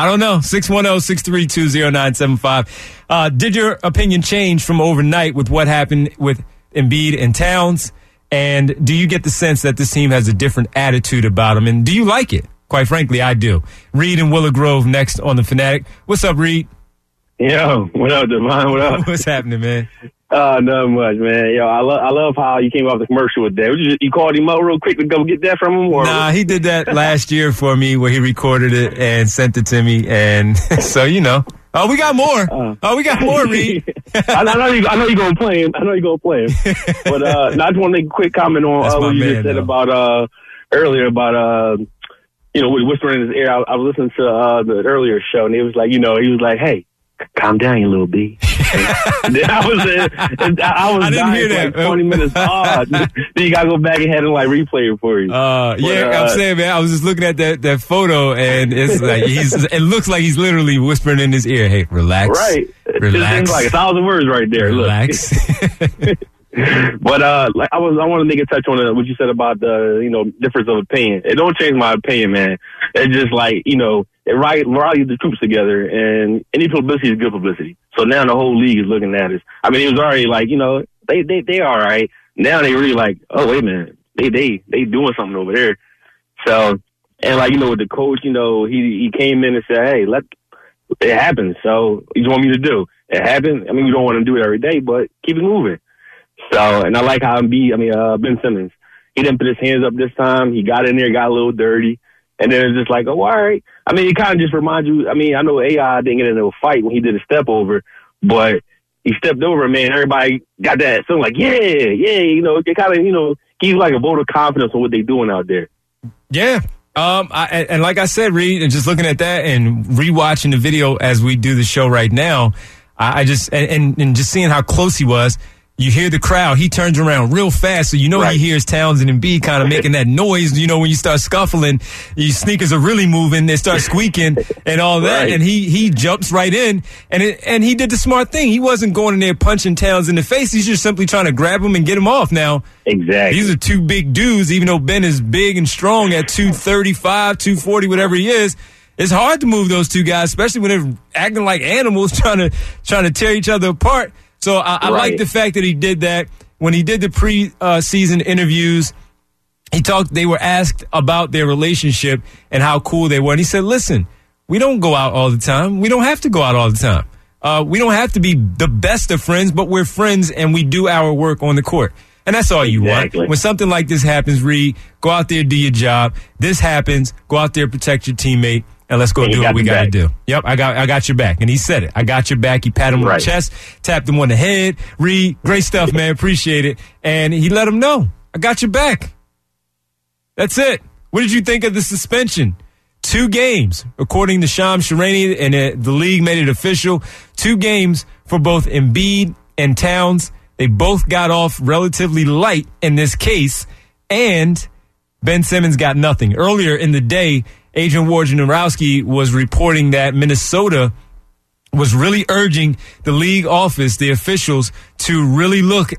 [SPEAKER 1] 610-632-0975. Did your opinion change from overnight with what happened with Embiid and Towns? And do you get the sense that this team has a different attitude about them? And do you like it? Quite frankly, I do. Reed and Willow Grove next on The Fanatic. What's up, Reed?
[SPEAKER 10] Yo, what up, Devon? What up?
[SPEAKER 1] What's happening, man?
[SPEAKER 10] Nothing much, man. Yo, I love how you came off the commercial with that. You called him up real quick to go get that from him? Or?
[SPEAKER 1] Nah, he did that last year for me, where he recorded it and sent it to me. And so, you know. Oh, we got more. We got more, Reed.
[SPEAKER 10] I know you're going to play him. But I just want to make a quick comment on what you just said about earlier about whispering in his ear. I was listening to the earlier show, and he was like, he was like, hey, calm down, you little B. I was dying for like 20 minutes. Then you got to go back ahead and like replay it for you.
[SPEAKER 1] I'm saying, man, I was just looking at that photo, and it's like it looks like he's literally whispering in his ear, hey, relax.
[SPEAKER 10] Right.
[SPEAKER 1] Relax.
[SPEAKER 10] It's like 1,000 words right there.
[SPEAKER 1] Relax.
[SPEAKER 10] But I want to make a touch on what you said about the difference of opinion. It don't change my opinion, man. It's just like it rallies the troops together, and any publicity is good publicity. So now the whole league is looking at us. I mean, it was already like they all right. Now they really like, oh wait a minute, they doing something over there. So, and like, you know, with the coach, you know, he came in and said, hey, it happens. So, what you want me to do? It happened. I mean, we don't want to do it every day, but keep it moving. So, and I like how Ben Simmons, he didn't put his hands up this time. He got in there, got a little dirty. And then it's just like, oh, all right. I mean, it kind of just reminds you, I mean, I know AI didn't get into a fight when he did a step over, but he stepped over, man. Everybody got that feeling like, yeah, you know, it kind of, you know, gives like a vote of confidence on what they're doing out there.
[SPEAKER 1] Yeah. And like I said, Reed, and just looking at that and rewatching the video as we do the show right now, I just, and just seeing how close he was, you hear the crowd. He turns around real fast, so you know He hears Townsend and B kind of making that noise. You know, when you start scuffling, your sneakers are really moving. They start squeaking and all that. Right. And he jumps right in, and he did the smart thing. He wasn't going in there punching Townsend in the face. He's just simply trying to grab him and get him off. Now,
[SPEAKER 10] exactly,
[SPEAKER 1] these are two big dudes. Even though Ben is big and strong at 235, 240, whatever he is. It's hard to move those two guys, especially when they're acting like animals, trying to tear each other apart. So I like the fact that he did that. When he did the pre-season interviews, they were asked about their relationship and how cool they were. And he said, listen, we don't go out all the time. We don't have to go out all the time. We don't have to be the best of friends, but we're friends and we do our work on the court. And that's all you want. When something like this happens, Reed, go out there, do your job. This happens, go out there, protect your teammate. And let's go do what we got to do. Yep, I got your back. And he said it. I got your back. He patted him on the chest, tapped him on the head. Reed, great stuff, man. Appreciate it. And he let him know, I got your back. That's it. What did you think of the suspension? 2 games, according to Shams Charania, and the league made it official. 2 games for both Embiid and Towns. They both got off relatively light in this case. And Ben Simmons got nothing. Earlier in the day, Adrian Wojnarowski was reporting that Minnesota was really urging the league office, the officials, to really look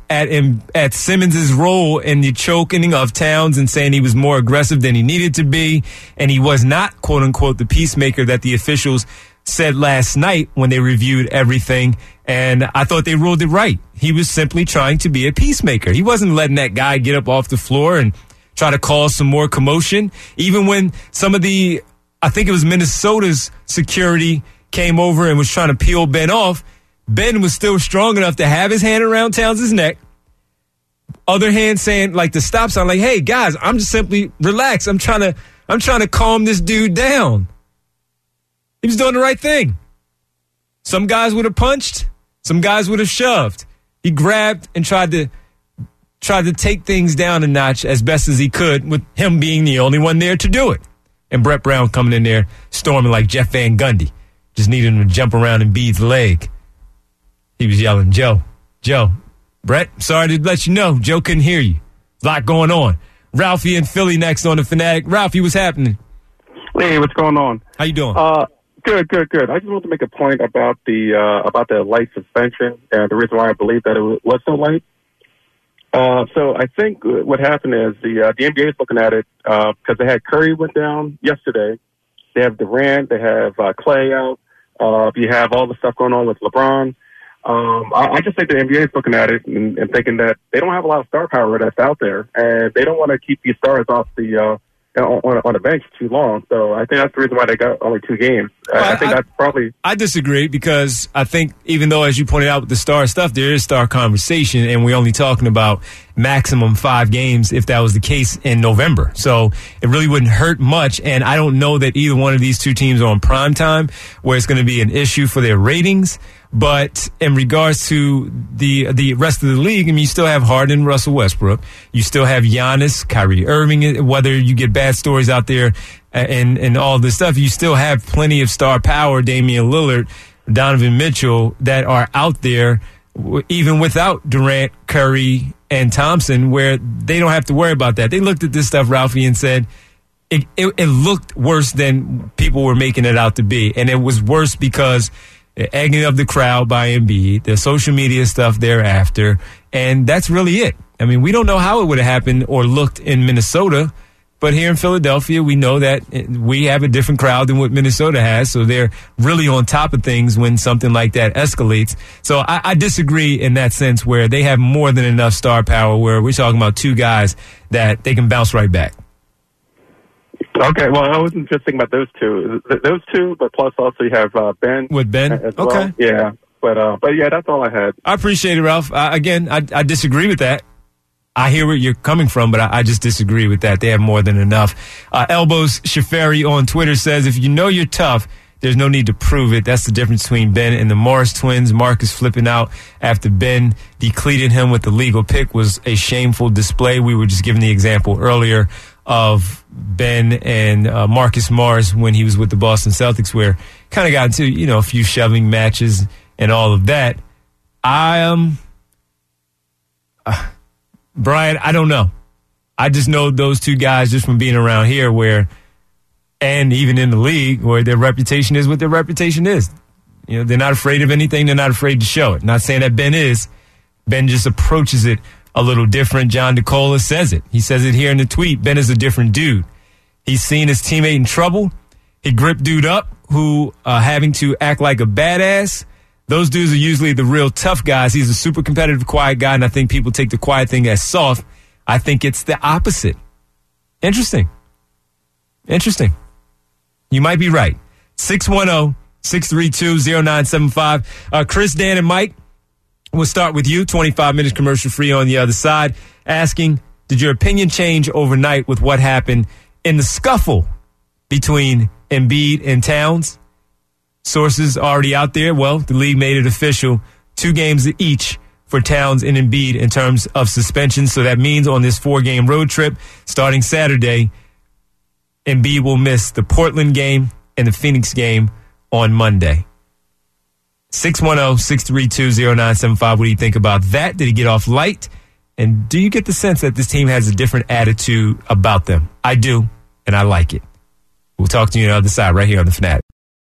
[SPEAKER 1] at Simmons' role in the choking of Towns and saying he was more aggressive than he needed to be. And he was not, quote unquote, the peacemaker that the officials said last night when they reviewed everything. And I thought they ruled it right. He was simply trying to be a peacemaker. He wasn't letting that guy get up off the floor and try to cause some more commotion. Even when some of I think it was Minnesota's security came over and was trying to peel Ben off, Ben was still strong enough to have his hand around Towns' neck. Other hand saying, like the stop sign, like, hey guys, I'm just simply relax. I'm trying to calm this dude down. He was doing the right thing. Some guys would have punched, some guys would have shoved. He grabbed and tried to take things down a notch as best as he could, with him being the only one there to do it. And Brett Brown coming in there storming like Jeff Van Gundy, just needing him to jump around Embiid's leg. He was yelling, Joe, Brett, sorry to let you know, Joe couldn't hear you. A lot going on. Ralphie in Philly next on the Fanatic. Ralphie, what's happening?
[SPEAKER 11] Hey, what's going on?
[SPEAKER 1] How you doing?
[SPEAKER 11] Good. I just wanted to make a point about the light suspension and the reason why I believe that it was so light. So I think what happened is the NBA is looking at it because they had Curry went down yesterday. They have Durant. They have Clay out. You have all the stuff going on with LeBron. I just think the NBA is looking at it and thinking that they don't have a lot of star power that's out there, and they don't want to keep these stars off the on the bench too long. So I think that's the reason why they got only 2 games. I think that's probably...
[SPEAKER 1] I disagree, because I think even though, as you pointed out with the star stuff, there is star conversation, and we're only talking about maximum 5 games if that was the case in November. So it really wouldn't hurt much, and I don't know that either one of these 2 teams are on prime time where it's going to be an issue for their ratings. But in regards to the rest of the league, I mean, you still have Harden, Russell Westbrook. You still have Giannis, Kyrie Irving. Whether you get bad stories out there and all this stuff, you still have plenty of star power, Damian Lillard, Donovan Mitchell, that are out there, even without Durant, Curry, and Thompson, where they don't have to worry about that. They looked at this stuff, Ralphie, and said it looked worse than people were making it out to be. And it was worse because egging of the crowd by Embiid, the social media stuff thereafter, and that's really it. I mean, we don't know how it would have happened or looked in Minnesota, but here in Philadelphia, we know that we have a different crowd than what Minnesota has, so they're really on top of things when something like that escalates. So I disagree in that sense, where they have more than enough star power, where we're talking about 2 guys that they can bounce right back.
[SPEAKER 11] Okay, well, I wasn't just thinking about those two. Those two, but plus also you have Ben.
[SPEAKER 1] With Ben?
[SPEAKER 11] As
[SPEAKER 1] okay.
[SPEAKER 11] Well. Yeah, but yeah, that's all I had.
[SPEAKER 1] I appreciate it, Ralph. Again, I disagree with that. I hear where you're coming from, but I just disagree with that. They have more than enough. Elbows Shaferi on Twitter says, if you know you're tough, there's no need to prove it. That's the difference between Ben and the Morris twins. Marcus flipping out after Ben decleated him with the legal pick was a shameful display. We were just giving the example earlier of Ben and Marcus Morris when he was with the Boston Celtics, where kind of got into, a few shoving matches and all of that. Brian, I don't know. I just know those two guys just from being around here and even in the league where their reputation is what their reputation is. They're not afraid of anything. They're not afraid to show it. Not saying that Ben is. Ben just approaches it a little different. John DeCola says it. He says it here in the tweet. Ben is a different dude. He's seen his teammate in trouble. He gripped dude up who having to act like a badass. Those dudes are usually the real tough guys. He's a super competitive, quiet guy, and I think people take the quiet thing as soft. I think it's the opposite. Interesting. You might be right. 610-632-0975. Chris, Dan, and Mike, we'll start with you. 25 minutes commercial free on the other side. Asking, did your opinion change overnight with what happened in the scuffle between Embiid and Towns? Sources already out there. Well, the league made it official. 2 games each for Towns and Embiid in terms of suspension. So that means on this 4-game road trip starting Saturday, Embiid will miss the Portland game and the Phoenix game on Monday. 610-632-0975. What do you think about that? Did he get off light? And do you get the sense that this team has a different attitude about them? I do, and I like it. We'll talk to you on the other side right here on The Fanatic.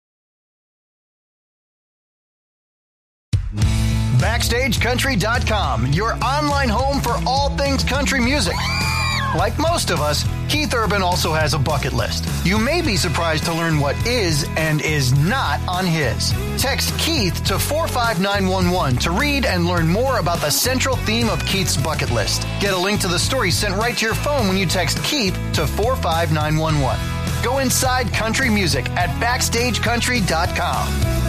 [SPEAKER 5] BackstageCountry.com, your online home for all things country music. Like most of us, Keith Urban also has a bucket list. You may be surprised to learn what is and is not on his. Text Keith to 45911 to read and learn more about the central theme of Keith's bucket list. Get a link to the story sent right to your phone when you text Keith to 45911. Go inside country music at BackstageCountry.com.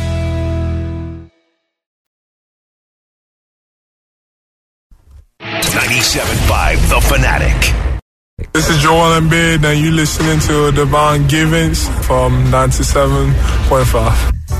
[SPEAKER 4] 97.5 The Fanatic.
[SPEAKER 12] This is Joel Embiid, and you're listening to Devon Givens from 97.5.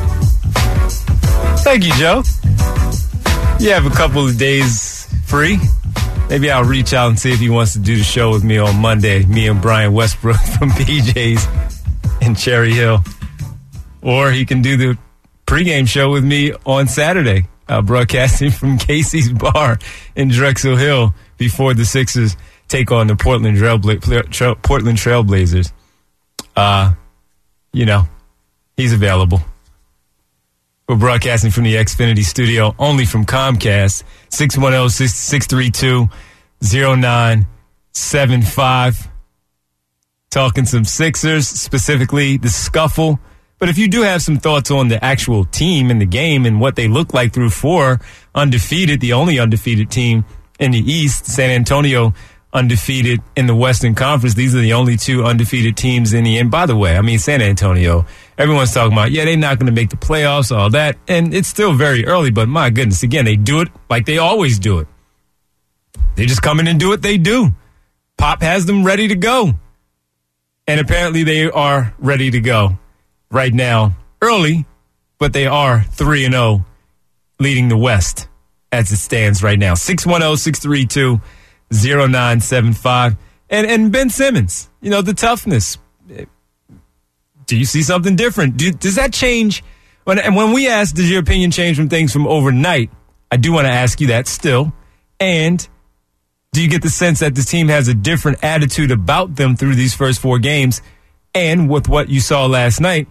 [SPEAKER 1] Thank you, Joe. You have a couple of days free. Maybe I'll reach out and see if he wants to do the show with me on Monday, me and Brian Westbrook from PJ's in Cherry Hill. Or he can do the pregame show with me on Saturday. Broadcasting from Casey's Bar in Drexel Hill before the Sixers take on the Portland Trailblazers. He's available. We're broadcasting from the Xfinity studio, only from Comcast. 610-632-0975. Talking some Sixers, specifically the scuffle. But if you do have some thoughts on the actual team and the game and what they look like through 4 undefeated, the only undefeated team in the East, San Antonio undefeated in the Western Conference. These are the only 2 undefeated teams in the end. By the way, San Antonio, everyone's talking about, they're not going to make the playoffs, all that. And it's still very early, but my goodness, again, they do it like they always do it. They just come in and do what they do. Pop has them ready to go. And apparently they are ready to go. Right now, early, but they are 3-0, leading the West as it stands right now. 610-632-0975. And Ben Simmons, the toughness. Do you see something different? Does that change? When we ask, does your opinion change from things from overnight? I do want to ask you that still. And do you get the sense that this team has a different attitude about them through these first 4 games? And with what you saw last night,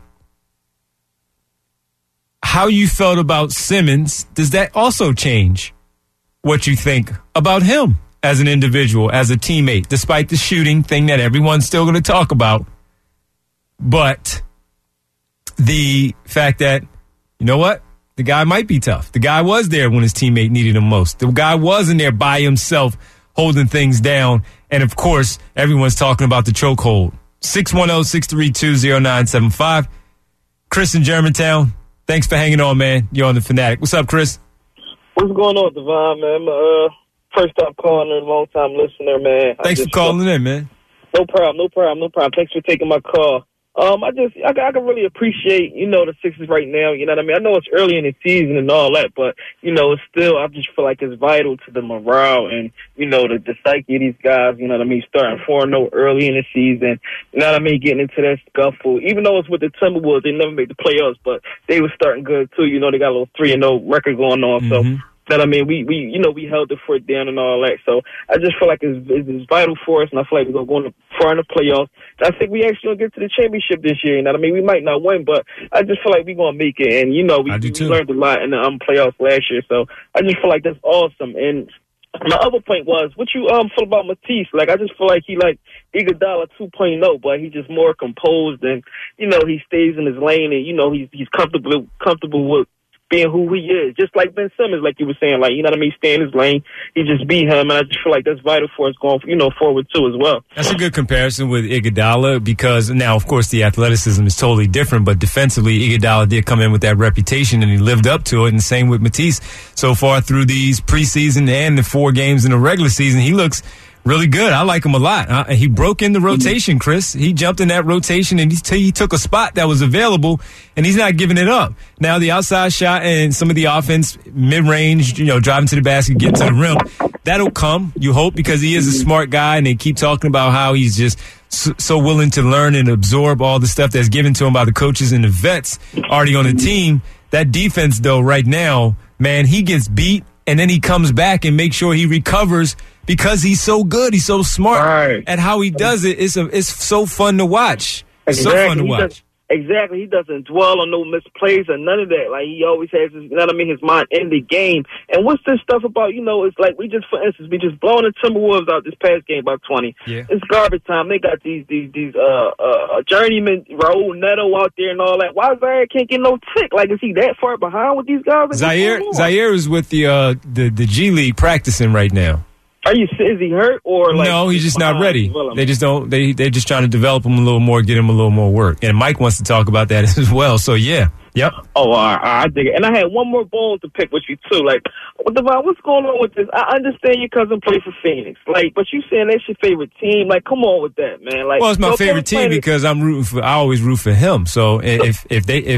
[SPEAKER 1] how you felt about Simmons, does that also change what you think about him as an individual, as a teammate, despite the shooting thing that everyone's still going to talk about? But the fact that, you know what? The guy might be tough. The guy was there when his teammate needed him most. The guy wasn't there by himself holding things down. And, of course, everyone's talking about the chokehold 610-632-0975. Chris in Germantown, thanks for hanging on, man. You're on The Fanatic. What's up, Chris?
[SPEAKER 13] What's going on, Devon, man? I'm first time calling and long time listener, man.
[SPEAKER 1] Thanks for calling in, man.
[SPEAKER 13] No problem. Thanks for taking my call. I can really appreciate, the Sixers right now. You know what I mean? I know it's early in the season and all that, but, it's still, I just feel like it's vital to the morale and, the psyche of these guys, you know what I mean? Starting 4-0 early in the season, you know what I mean? Getting into that scuffle. Even though it's with the Timberwolves, they never made the playoffs, but they were starting good too. They got a little 3-0 record going on. So, that I mean, we held the foot down and all that. So I just feel like it's vital for us, and I feel like we're going to go far in the playoffs. And I think we actually going to get to the championship this year. You know what I mean? We might not win, but I just feel like we're going to make it. And, we learned a lot in the playoffs last year. So I just feel like that's awesome. And my other point was, what you feel about Matisse? Like, I just feel like he like Iguodala 2.0, but he's just more composed and, he stays in his lane and, he's comfortable with being who he is, just like Ben Simmons, like you were saying, like, you know what I mean, stay in his lane. He just beat him, and I just feel like that's vital for us going, forward too as well.
[SPEAKER 1] That's a good comparison with Iguodala because now, of course, the athleticism is totally different, but defensively, Iguodala did come in with that reputation, and he lived up to it, and the same with Matisse. So far through these preseason and the 4 games in the regular season, he looks really good. I like him a lot. He broke in the rotation, Chris. He jumped in that rotation, and he took a spot that was available, and he's not giving it up. Now, the outside shot and some of the offense, mid-range, driving to the basket, getting to the rim, that'll come, you hope, because he is a smart guy, and they keep talking about how he's just so willing to learn and absorb all the stuff that's given to him by the coaches and the vets already on the team. That defense, though, right now, man, he gets beat, and then he comes back and makes sure he recovers because he's so good. He's so smart at how he does it. It's so fun to watch. It's so fun to watch.
[SPEAKER 13] Exactly. He doesn't dwell on no missed plays or none of that. Like, he always has his, his mind in the game. And what's this stuff about, it's like for instance, we just blowing the Timberwolves out this past game by 20. Yeah. It's garbage time. They got these journeymen, Raul Neto out there and all that. Why Zaire can't get no tick? Like, is he that far behind with these guys?
[SPEAKER 1] Zaire is with the G League practicing right now.
[SPEAKER 13] Is he hurt or like?
[SPEAKER 1] No, he's just not ready. They just don't. They're just trying to develop him a little more, get him a little more work. And Mike wants to talk about that as well. So yeah. Yep.
[SPEAKER 13] Oh, I dig it. And I had one more bone to pick with you too. Like, Devon, what's going on with this? I understand your cousin played for Phoenix, like, but you saying that's your favorite team? Like, come on with that, man. Like,
[SPEAKER 1] well, it's my favorite team because I always root for him. So if they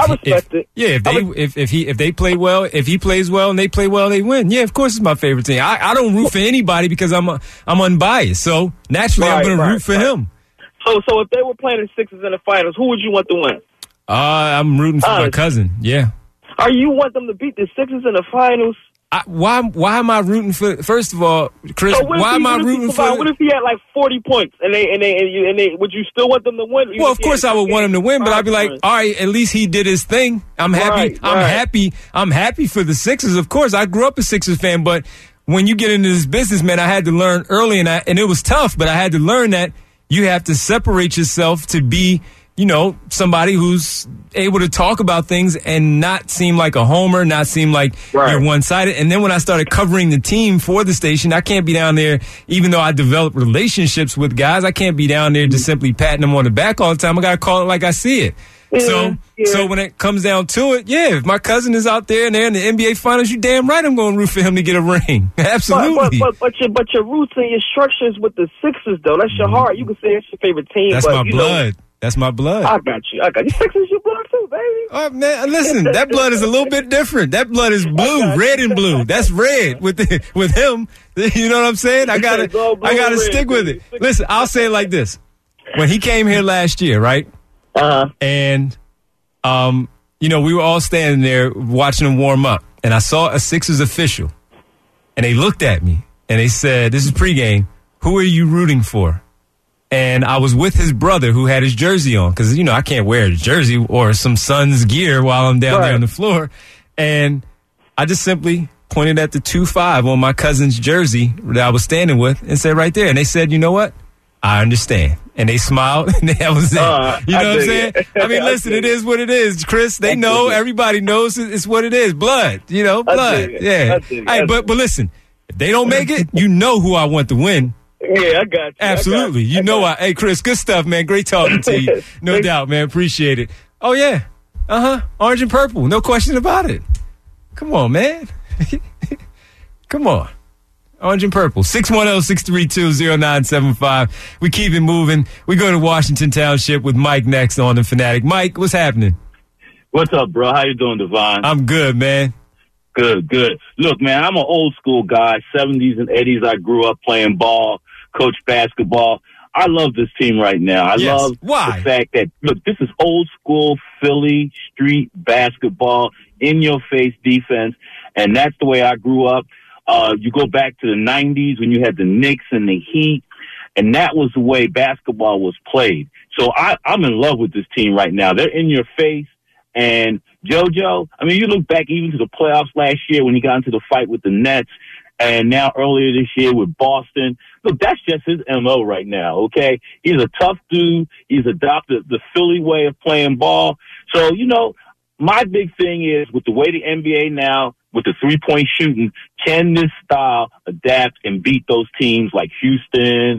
[SPEAKER 1] play well, if he plays well and they play well, they win. Yeah, of course, it's my favorite team. I don't root for anybody because I'm unbiased. So naturally, I'm going to root for him.
[SPEAKER 13] So if they were playing the Sixers in the finals, who would you want to win?
[SPEAKER 1] I'm rooting for my cousin. Yeah.
[SPEAKER 13] Are you want them to beat the Sixers in the finals?
[SPEAKER 1] Why am I rooting for? First of all, Chris, why am I rooting for?
[SPEAKER 13] What if he had like 40 points and they would you still want them to win?
[SPEAKER 1] Well, of course I would want him to win, but I'd be like, all right, at least he did his thing. I'm happy. I'm happy for the Sixers. Of course, I grew up a Sixers fan, but when you get into this business, man, I had to learn early, and it was tough, but I had to learn that you have to separate yourself to be, somebody who's able to talk about things and not seem like a homer, not seem like you're one-sided. And then when I started covering the team for the station, I can't be down there, even though I developed relationships with guys, I can't be down there just simply patting them on the back all the time. I got to call it like I see it. So when it comes down to it, if my cousin is out there and they're in the NBA Finals, you damn right I'm going to root for him to get a ring. Absolutely.
[SPEAKER 13] But your roots and your structures with the Sixers, though, that's your heart. You can say that's your favorite team.
[SPEAKER 1] That's my blood. That's my blood.
[SPEAKER 13] I got you. Sixers your blood too, baby.
[SPEAKER 1] Oh, man, listen, that blood is a little bit different. That blood is blue, red and blue. That's red with him. You know what I'm saying? I gotta stick with it. Listen, I'll say it like this. When he came here last year, right? And, we were all standing there watching him warm up. And I saw a Sixers official. And they looked at me. And they said, this is pregame. Who are you rooting for? And I was with his brother who had his jersey on. Because, I can't wear a jersey or some Suns gear while I'm down there on the floor. And I just simply pointed at the 2-5 on my cousin's jersey that I was standing with and said right there. And they said, you know what? I understand. And they smiled, and that was it. You know what I'm saying? I mean, listen, it is what it is, Chris. They know. Everybody knows it's what it is. Blood, blood. Yeah. Hey, but listen, if they don't make it, you know who I want to win.
[SPEAKER 13] Yeah, I got you.
[SPEAKER 1] Absolutely. Hey, Chris, good stuff, man. Great talking to you. No doubt, man. Appreciate it. Oh, yeah. Orange and purple. No question about it. Come on, man. Come on. Orange and purple. 610-632-0975. We keep it moving. We go to Washington Township with Mike next on The Fanatic. Mike, what's happening?
[SPEAKER 14] What's up, bro? How you doing, Devon?
[SPEAKER 1] I'm good, man.
[SPEAKER 14] Good. Look, man, I'm an old school guy. 70s and 80s, I grew up playing ball, coached basketball. I love this team right now. I love the fact that, look, this is old school Philly street basketball, in-your-face defense, and that's the way I grew up. You go back to the 90s when you had the Knicks and the Heat, and that was the way basketball was played. So I'm in love with this team right now. They're in your face. And JoJo, I mean, you look back even to the playoffs last year when he got into the fight with the Nets, and now earlier this year with Boston. Look, that's just his MO right now, okay? He's a tough dude. He's adopted the Philly way of playing ball. So, my big thing is with the way the NBA now, with the three-point shooting, can this style adapt and beat those teams like Houston,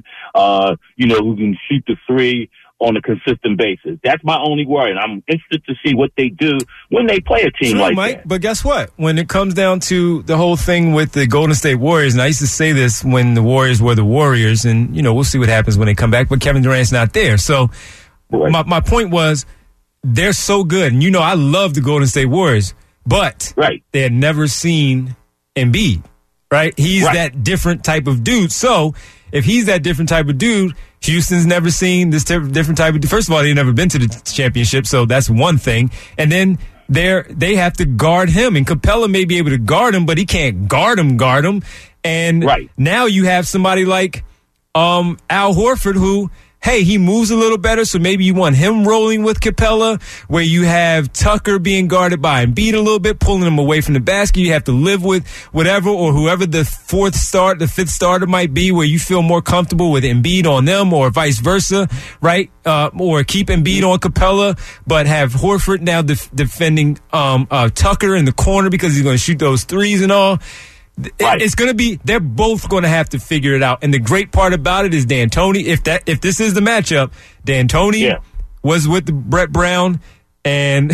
[SPEAKER 14] who can shoot the three on a consistent basis? That's my only worry, and I'm interested to see what they do when they play a team like Mike, that.
[SPEAKER 1] But guess what? When it comes down to the whole thing with the Golden State Warriors, and I used to say this when the Warriors were the Warriors, and, we'll see what happens when they come back, but Kevin Durant's not there. So my point was, they're so good, and I love the Golden State Warriors, but they had never seen Embiid, right? He's that different type of dude. So if he's that different type of dude, Houston's never seen this different type of. First of all, they've never been to the championship, so that's one thing. And then they have to guard him, and Capella may be able to guard him, but he can't guard him. And now you have somebody like Al Horford, who, hey, he moves a little better, so maybe you want him rolling with Capella, where you have Tucker being guarded by Embiid a little bit, pulling him away from the basket. You have to live with whatever or whoever the fifth starter might be, where you feel more comfortable with Embiid on them, or vice versa, right? Or keep Embiid on Capella, but have Horford now defending Tucker in the corner because he's going to shoot those threes and all. It's going to be, they're both going to have to figure it out. And the great part about it is D'Antoni, if this is the matchup, D'Antoni was with Brett Brown, and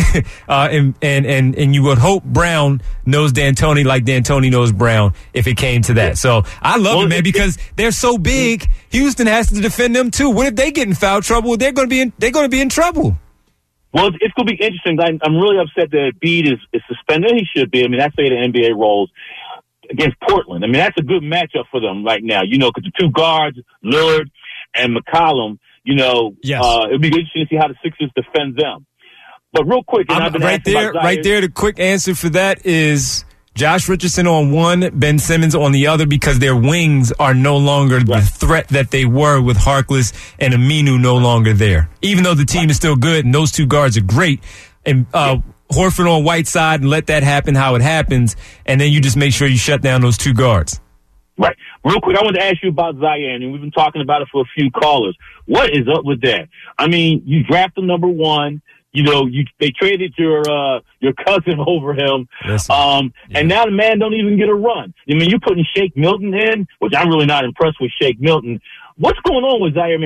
[SPEAKER 1] you would hope Brown knows D'Antoni like D'Antoni knows Brown if it came to that. So I love it, man, because they're so big. Houston has to defend them too. What if they get in foul trouble? They're going to be in trouble.
[SPEAKER 14] Well, it's going to be interesting. I'm really upset that Embiid is suspended. He should be. I mean, that's the way the NBA rolls. Against Portland. I mean, that's a good matchup for them right now, because the two guards, Lillard and McCollum, it'll be interesting to see how the Sixers defend them. But real quick,
[SPEAKER 1] right there, the quick answer for that is Josh Richardson on one, Ben Simmons on the other, because their wings are no longer the threat that they were with Harkless and Aminu no longer there. Even though the team is still good and those two guards are great, and Horford on Whiteside, and let that happen how it happens, and then you just make sure you shut down those two guards.
[SPEAKER 14] Right. Real quick, I wanted to ask you about Zaire, and we've been talking about it for a few callers. What is up with that? I mean, you drafted number one. They traded your cousin over him, and now the man don't even get a run. I mean, you're putting Shake Milton in, which I'm really not impressed with Shake Milton. What's going on with Zaire?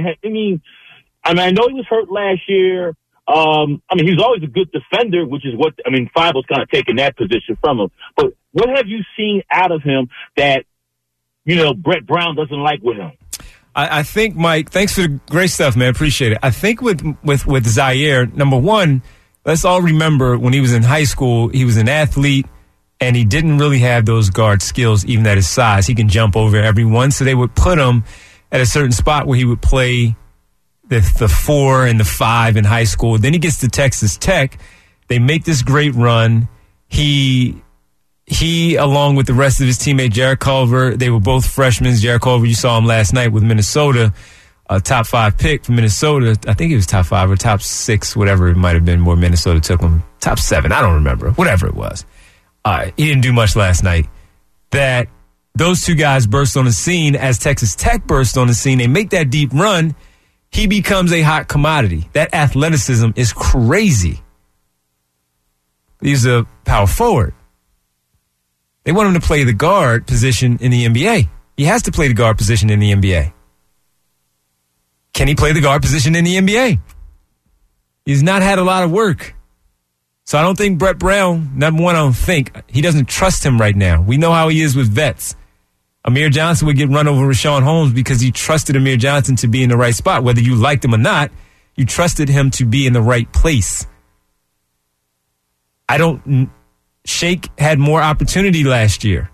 [SPEAKER 14] I know he was hurt last year. He was always a good defender, which is Fibo's kind of taken that position from him. But what have you seen out of him that, Brett Brown doesn't like with him?
[SPEAKER 1] I think, Mike, thanks for the great stuff, man. Appreciate it. I think with Zaire, number one, let's all remember when he was in high school, he was an athlete, and he didn't really have those guard skills, even at his size. He can jump over everyone, so they would put him at a certain spot where he would play the 4 and the 5 in high school. Then he gets to Texas Tech. They make this great run. He, along with the rest of his teammate, Jarrett Culver, they were both freshmen. Jarrett Culver, you saw him last night with Minnesota, a top 5 pick for Minnesota. I think he was top 5 or top 6, whatever it might have been where Minnesota took him. Top 7, I don't remember. Whatever it was. He didn't do much last night. That those two guys burst on the scene as Texas Tech burst on the scene. They make that deep run. He becomes a hot commodity. That athleticism is crazy. He's a power forward. They want him to play the guard position in the NBA. He has to play the guard position in the NBA. can he play the guard position in the NBA? He's not had a lot of work. So I don't think Brett Brown, number one, I don't think, he doesn't trust him right now. We know how he is with vets. Amir Johnson would get run over Rashawn Holmes because he trusted Amir Johnson to be in the right spot. Whether you liked him or not, you trusted him to be in the right place. Shake had more opportunity last year.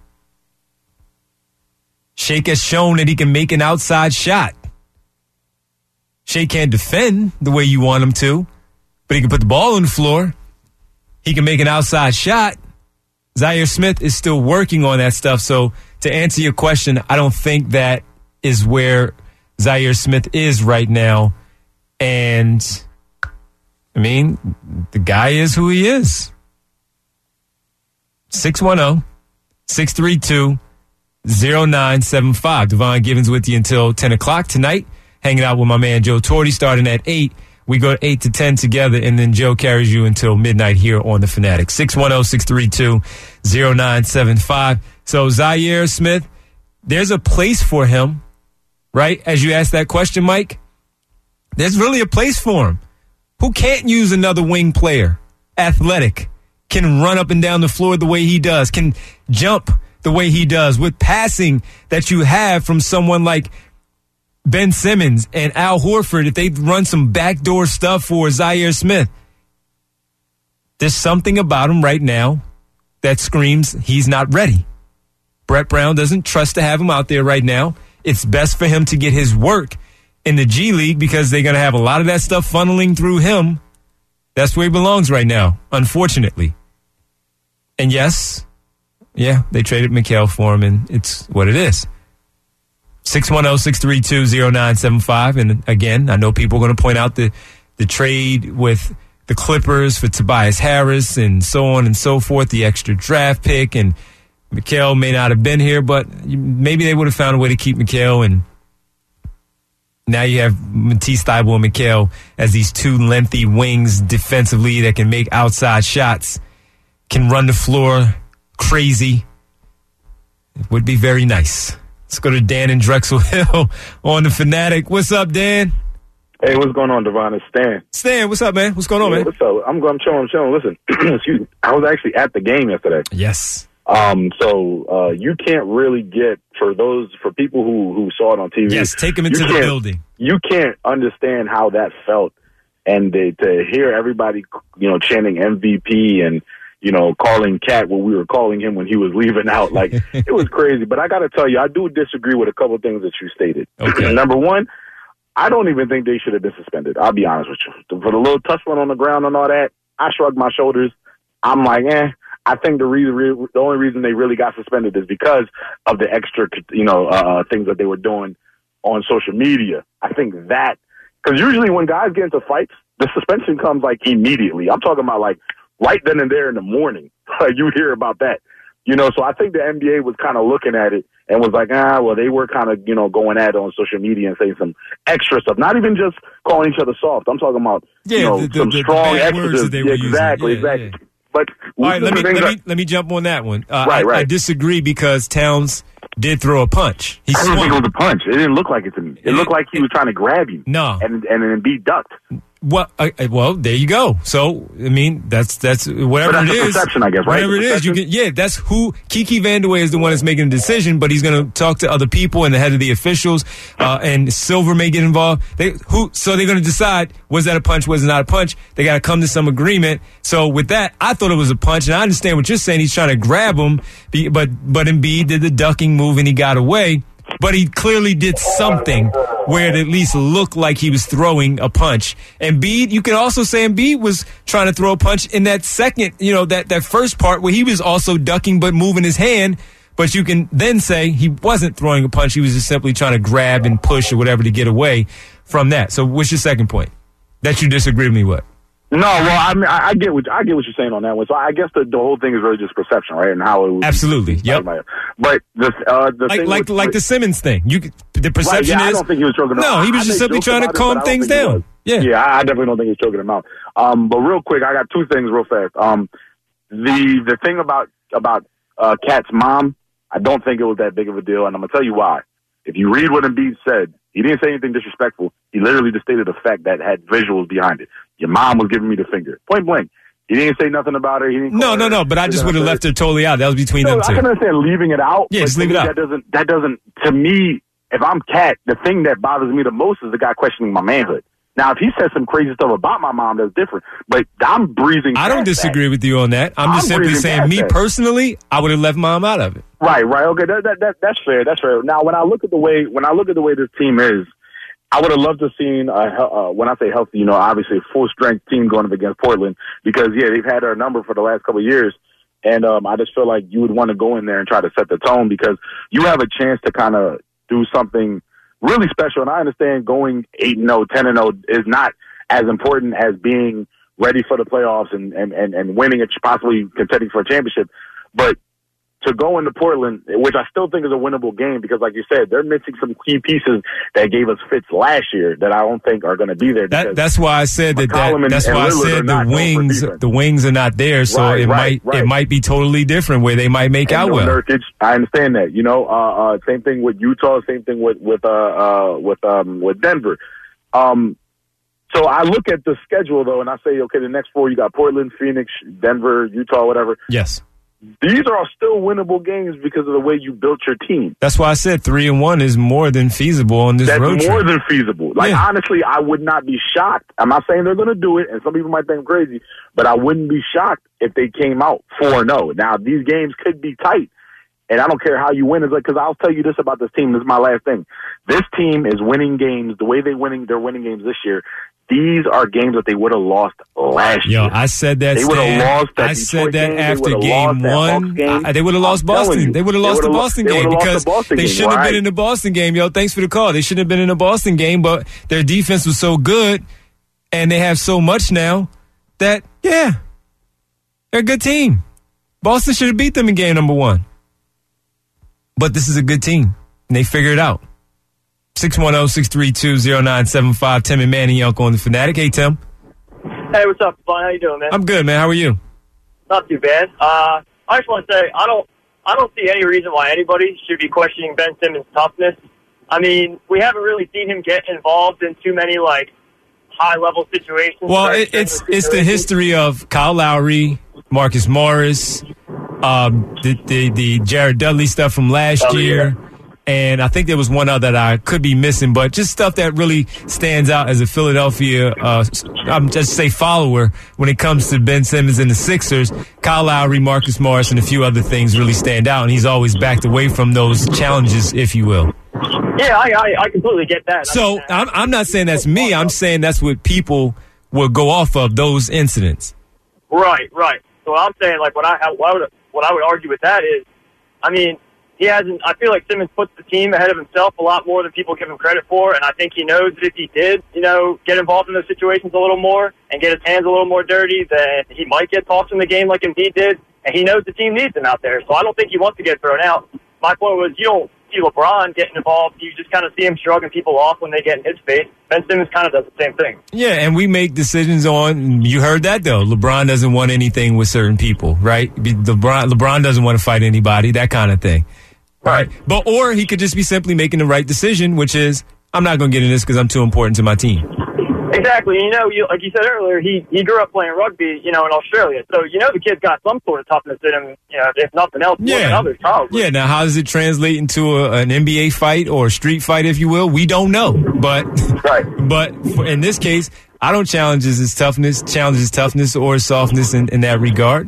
[SPEAKER 1] Shake has shown that he can make an outside shot. Shake can't defend the way you want him to, but he can put the ball on the floor. He can make an outside shot. Zaire Smith is still working on that stuff. So to answer your question, I don't think that is where Zaire Smith is right now. And, I mean, the guy is who he is. 610-632-0975. Devon Givens with you until 10 o'clock tonight. Hanging out with my man Joe Torre starting at 8. We go 8 to 10 together, and then Joe carries you until midnight here on The Fanatic. 610-632-0975. So Zaire Smith, there's a place for him, right? As you asked that question, Mike, there's really a place for him. Who can't use another wing player? Athletic, can run up and down the floor the way he does, can jump the way he does, with passing that you have from someone like Ben Simmons and Al Horford. If they run some backdoor stuff for Zaire Smith, there's something about him right now that screams he's not ready. Brett Brown doesn't trust to have him out there right now. It's best for him to get his work in the G League because they're going to have a lot of that stuff funneling through him. That's where he belongs right now, unfortunately. And yes, they traded Mikal for him, and it's what it is. 610-632-0975. And again, I know people are going to point out the trade with the Clippers for Tobias Harris and so on and so forth, the extra draft pick. And Mikal may not have been here, but maybe they would have found a way to keep Mikal. And now you have Matisse Thybulle and Mikal as these two lengthy wings defensively that can make outside shots, can run the floor crazy. It would be very nice. Let's go to Dan in Drexel Hill on The Fanatic. What's up, Dan?
[SPEAKER 15] Hey, what's going on, Devon? It's Stan.
[SPEAKER 1] Stan, what's up, man? What's going on, man?
[SPEAKER 15] What's up? I'm chilling. Listen, excuse me. I was actually at the game yesterday.
[SPEAKER 1] Yes.
[SPEAKER 15] So you can't really get, for people who saw it on TV.
[SPEAKER 1] Yes, take them into the building.
[SPEAKER 15] You can't understand how that felt. And to hear everybody, chanting MVP and, calling Cat what we were calling him when he was leaving out. Like, it was crazy. But I got to tell you, I do disagree with a couple of things that you stated.
[SPEAKER 1] Okay.
[SPEAKER 15] Number one, I don't even think they should have been suspended. I'll be honest with you. For the little tussling on the ground and all that, I shrugged my shoulders. I'm like, I think the only reason they really got suspended is because of the extra, things that they were doing on social media. I think that, because usually when guys get into fights, the suspension comes like immediately. I'm talking about like right then and there in the morning. You hear about that, so I think the NBA was kind of looking at it and was like, well, they were kind of, going at it on social media and saying some extra stuff, not even just calling each other soft. I'm talking about, some strong extras. Exactly.
[SPEAKER 1] Yeah.
[SPEAKER 15] But
[SPEAKER 1] all right, let me jump on that one.
[SPEAKER 15] Right.
[SPEAKER 1] I disagree because Towns did throw a punch.
[SPEAKER 15] I didn't think it was a punch. It didn't look like it to me. It looked like he was trying to grab you.
[SPEAKER 1] No,
[SPEAKER 15] and then be ducked.
[SPEAKER 1] Well, there you go. So, I mean, that's whatever
[SPEAKER 15] it is.
[SPEAKER 1] Perception,
[SPEAKER 15] I guess, right?
[SPEAKER 1] Whatever it is, that's who Kiki Vandeweghe is the one that's making the decision, but he's going to talk to other people and the head of the officials, and Silver may get involved. So they're going to decide, was that a punch, was it not a punch? They got to come to some agreement. So with that, I thought it was a punch, and I understand what you're saying. He's trying to grab him, but Embiid did the ducking move and he got away. But he clearly did something where it at least looked like he was throwing a punch. Embiid, you can also say Embiid was trying to throw a punch in that second, that first part where he was also ducking but moving his hand. But you can then say he wasn't throwing a punch. He was just simply trying to grab and push or whatever to get away from that. So what's your second point that you disagree with me with?
[SPEAKER 15] No, well, I mean, I get what you're saying on that one. So I guess the whole thing is really just perception, right? And how it was
[SPEAKER 1] absolutely, yep.
[SPEAKER 15] But the thing
[SPEAKER 1] like the Simmons thing, the perception
[SPEAKER 15] right,
[SPEAKER 1] is.
[SPEAKER 15] I don't think he was choking him out.
[SPEAKER 1] No, he was just simply trying to calm things down.
[SPEAKER 15] Yeah, I definitely don't think he was choking him out. But real quick, I got two things real fast. The thing about Kat's mom, I don't think it was that big of a deal, and I'm gonna tell you why. If you read what Embiid said, he didn't say anything disrespectful. He literally just stated a fact that had visuals behind it. Your mom was giving me the finger. Point blank. He didn't say nothing about her. He didn't
[SPEAKER 1] No, but I just would have left her totally out. That was between them two.
[SPEAKER 15] I can understand leaving it out.
[SPEAKER 1] Yeah, just leave it out.
[SPEAKER 15] That doesn't, to me, if I'm Cat, the thing that bothers me the most is the guy questioning my manhood. Now, if he says some crazy stuff about my mom, that's different. But I'm breezing past
[SPEAKER 1] I don't disagree with you on that. I'm just simply saying, me personally, I would have left mom out of it.
[SPEAKER 15] Right. Okay, that's fair. That's fair. Now, when I look at the way this team is, I would have loved to have seen, when I say healthy, obviously a full-strength team going up against Portland because, they've had our number for the last couple of years. And I just feel like you would want to go in there and try to set the tone because you have a chance to kind of do something really special. And I understand going 8-0, 10-0 is not as important as being ready for the playoffs and winning it, possibly contending for a championship. But to go into Portland, which I still think is a winnable game because, like you said, they're missing some key pieces that gave us fits last year that I don't think are going to be there.
[SPEAKER 1] That's why I said the wings are not there, so it might be totally different where they might make out well.
[SPEAKER 15] Nurkic, I understand that. Same thing with Utah. Same thing with Denver. So I look at the schedule though, and I say, okay, the next 4 you got Portland, Phoenix, Denver, Utah, whatever.
[SPEAKER 1] Yes.
[SPEAKER 15] These are all still winnable games because of the way you built your team.
[SPEAKER 1] That's why I said 3-1 is more than feasible on this road trip.
[SPEAKER 15] That's more than feasible. Honestly, I would not be shocked. I'm not saying they're going to do it, and some people might think I'm crazy, but I wouldn't be shocked if they came out 4-0. Now, these games could be tight, and I don't care how you win. Because I'll tell you this about this team. This is my last thing. This team is winning games the way they're winning games this year. These are games that they would have lost last year.
[SPEAKER 1] I said that.
[SPEAKER 15] They would have lost that.
[SPEAKER 1] I said that after game 1. They would have lost Boston. They would have lost the Boston game because they shouldn't have been in the Boston game. Thanks for the call. They shouldn't have been in the Boston game, but their defense was so good, and they have so much now that they're a good team. Boston should have beat them in game number 1, but this is a good team, and they figured it out. 610-632-0975. Tim and Manny Uncle on the Fanatic. Hey, Tim.
[SPEAKER 16] Hey, what's up, Vaughn? How you doing, man?
[SPEAKER 1] I'm good, man. How are you?
[SPEAKER 16] Not too bad. I just want to say I don't see any reason why anybody should be questioning Ben Simmons' toughness. I mean, we haven't really seen him get involved in too many high-level situations.
[SPEAKER 1] Well, it's the history of Kyle Lowry, Marcus Morris, the Jared Dudley stuff from last year. Yeah. And I think there was one other that I could be missing, but just stuff that really stands out as a Philadelphia, follower when it comes to Ben Simmons and the Sixers. Kyle Lowry, Marcus Morris, and a few other things really stand out, and he's always backed away from those challenges, if you will.
[SPEAKER 16] Yeah, I completely get that.
[SPEAKER 1] So I'm not saying that's me. I'm saying that's what people will go off of, those incidents.
[SPEAKER 16] Right. So what I'm saying, what I would argue with that is, I mean, I feel like Simmons puts the team ahead of himself a lot more than people give him credit for, and I think he knows that if he did, get involved in those situations a little more and get his hands a little more dirty, then he might get tossed in the game like Embiid did, and he knows the team needs him out there. So I don't think he wants to get thrown out. My point was, you don't see LeBron getting involved. You just kind of see him shrugging people off when they get in his face. Ben Simmons kind of does the same thing.
[SPEAKER 1] Yeah, and we make decisions on, you heard that though, LeBron doesn't want anything with certain people, right? LeBron doesn't want to fight anybody, that kind of thing. Right. Or he could just be simply making the right decision, which is, I'm not going to get in this because I'm too important to my team.
[SPEAKER 16] Exactly. Like you said earlier, he grew up playing rugby, in Australia. So, the kid's got some sort of toughness in him, if nothing else, more than others, probably.
[SPEAKER 1] Yeah, now how does it translate into an NBA fight or a street fight, if you will? We don't know. But in this case, I don't challenge his toughness or his softness in that regard.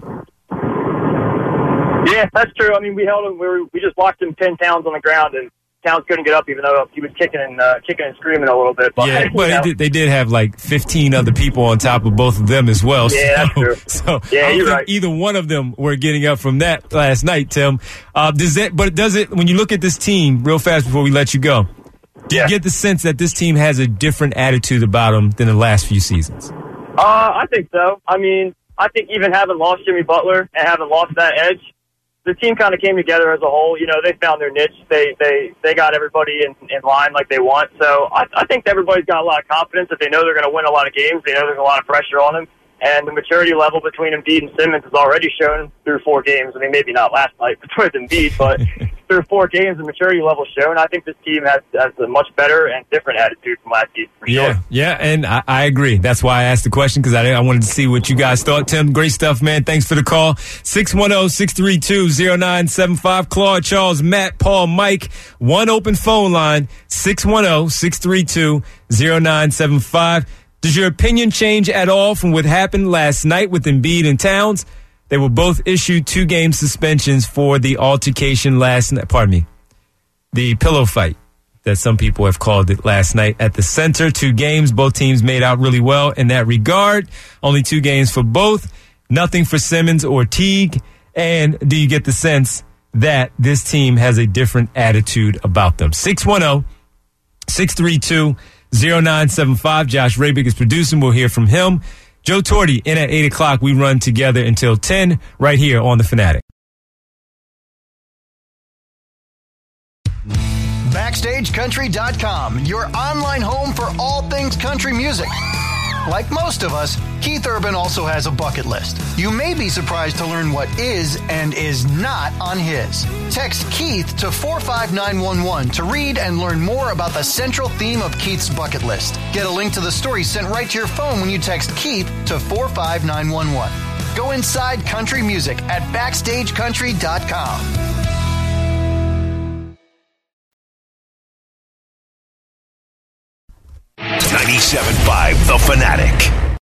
[SPEAKER 16] Yeah, that's true. I mean, we held him. We just watched him pin Towns on the ground, and Towns couldn't get up, even though he was kicking and screaming a little bit. But,
[SPEAKER 1] they did have 15 other people on top of both of them as well.
[SPEAKER 16] Yeah, that's true.
[SPEAKER 1] So you're right. Either one of them were getting up from that last night, Tim. Does it? When you look at this team, real fast before we let you go, do you get the sense that this team has a different attitude about them than the last few seasons?
[SPEAKER 16] I think so. I mean, I think even having lost Jimmy Butler and having lost that edge, the team kind of came together as a whole. They found their niche. They got everybody in line like they want. So I think everybody's got a lot of confidence that they know they're going to win a lot of games. They know there's a lot of pressure on them. And the maturity level between Embiid and Simmons is already shown through 4 games. I mean, maybe not last night with Embiid, but through 4 games, the maturity level shown. I think this team has a much better and different attitude from last season, for sure.
[SPEAKER 1] Yeah, and I agree. That's why I asked the question, because I wanted to see what you guys thought. Tim, great stuff, man. Thanks for the call. 610-632-0975. Claude, Charles, Matt, Paul, Mike. One open phone line, 610-632-0975. Does your opinion change at all from what happened last night with Embiid and Towns? They were both issued 2-game suspensions for the altercation last night. Pardon me. The pillow fight that some people have called it last night at the Center. 2 games. Both teams made out really well in that regard. Only 2 games for both. Nothing for Simmons or Teague. And do you get the sense that this team has a different attitude about them? 610-632-0975. Josh Rabick is producing. We'll hear from him. Joe Torti in at 8 o'clock. We run together until 10 right here on The Fanatic.
[SPEAKER 5] BackstageCountry.com, your online home for all things country music. Like most of us, Keith Urban also has a bucket list. You may be surprised to learn what is and is not on his. Text Keith to 45911 to read and learn more about the central theme of Keith's bucket list. Get a link to the story sent right to your phone when you text Keith to 45911. Go inside country music at BackstageCountry.com.
[SPEAKER 4] 97.5 The Fanatic.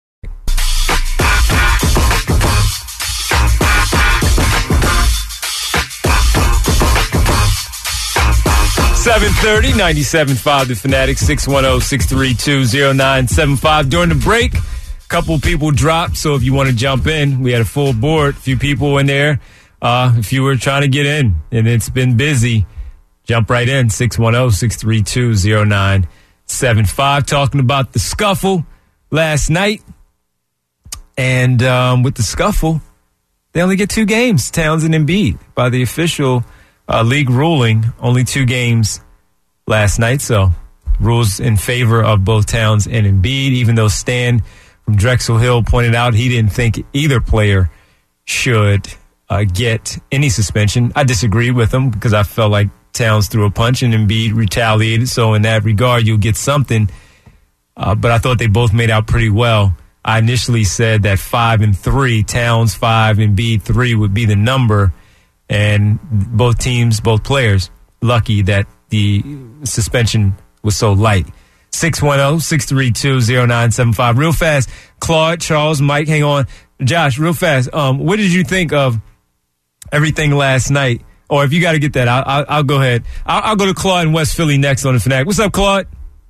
[SPEAKER 1] $7:30, 97.5 The Fanatic, 610-632-0975. During the break, a couple people dropped, so if you want to jump in, we had a full board, a few people in there. If you were trying to get in and it's been busy, jump right in, 610-632-0975. Talking about the scuffle last night. And with the scuffle, they only get 2 games, Towns and Embiid. By the official league ruling, only 2 games last night. So rules in favor of both Towns and Embiid, even though Stan from Drexel Hill pointed out he didn't think either player should get any suspension. I disagree with him because I felt like Towns threw a punch and Embiid retaliated. So in that regard, you'll get something. But I thought they both made out pretty well. I initially said that 5 and 3, Towns 5, Embiid 3 would be the number. And both teams, both players, lucky that the suspension was so light. 610-632-0975. Real fast, Claude, Charles, Mike, hang on. Josh, real fast, what did you think of everything last night? Or if you got to get that, I'll go ahead. I'll go to Claude in West Philly next on the Fanatic. What's up, Claude?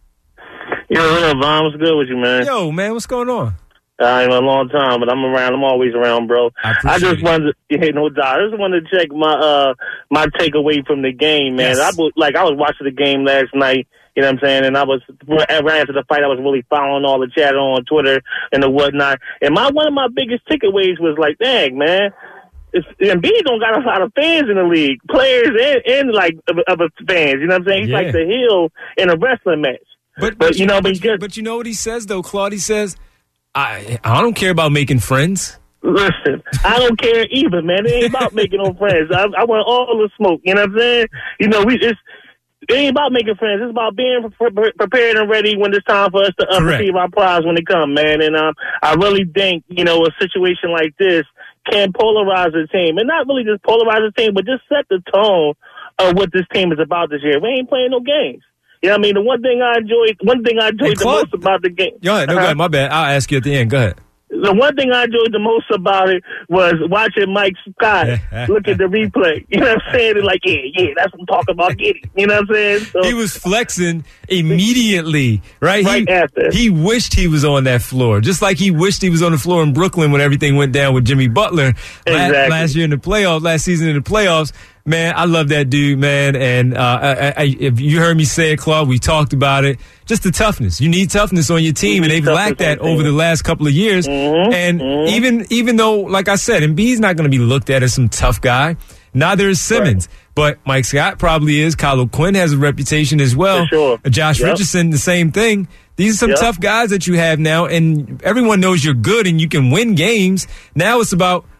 [SPEAKER 17] Yo, what up, Vaughn? What's good with you, man?
[SPEAKER 1] Yo, man, what's going on?
[SPEAKER 17] A long time, but I'm around. I'm always around, bro. I just wanted to, no doubt. I just wanted to check my takeaway from the game, man. Yes. I was watching the game last night. You know what I'm saying? And right after the fight, I was really following all the chatter on Twitter and the whatnot. And one of my biggest takeaways was like, dang, man. Embiid don't got a lot of fans in the league, players and other fans. You know what I'm saying? He's like the heel in a wrestling match. But you know what he says though, Claude? He says,
[SPEAKER 1] I don't care about making friends.
[SPEAKER 17] Listen, I don't care either, man. It ain't about making no friends. I want all the smoke. You know what I'm saying? You know, it ain't about making friends. It's about being prepared and ready when it's time for us to receive our prize when it comes, man. And I really think, a situation like this can polarize the team. And not really just polarize the team, but just set the tone of what this team is about this year. We ain't playing no games. You know what I mean? The one thing I enjoyed the most about the game.
[SPEAKER 1] Go ahead. No, go ahead. My bad. I'll ask you at the end. Go ahead.
[SPEAKER 17] The one thing I enjoyed the most about it was watching Mike Scott look at the replay. You know what I'm saying? Like, yeah, that's what I'm talking about getting. You know what I'm saying? So,
[SPEAKER 1] he was flexing immediately, right?
[SPEAKER 17] After.
[SPEAKER 1] He wished he was on that floor, just like he wished he was on the floor in Brooklyn when everything went down with Jimmy Butler last year in the playoffs, last season in the playoffs. Man, I love that dude, man. And if you heard me say it, Claude, we talked about it. Just the toughness. You need toughness on your team, and they've lacked that over the last couple of years. And even though, like I said, Embiid's not going to be looked at as some tough guy, neither is Simmons. Right. But Mike Scott probably is. Kylo Quinn has a reputation as well.
[SPEAKER 17] For sure.
[SPEAKER 1] Josh Richardson, the same thing. These are some tough guys that you have now, and everyone knows you're good and you can win games. Now it's about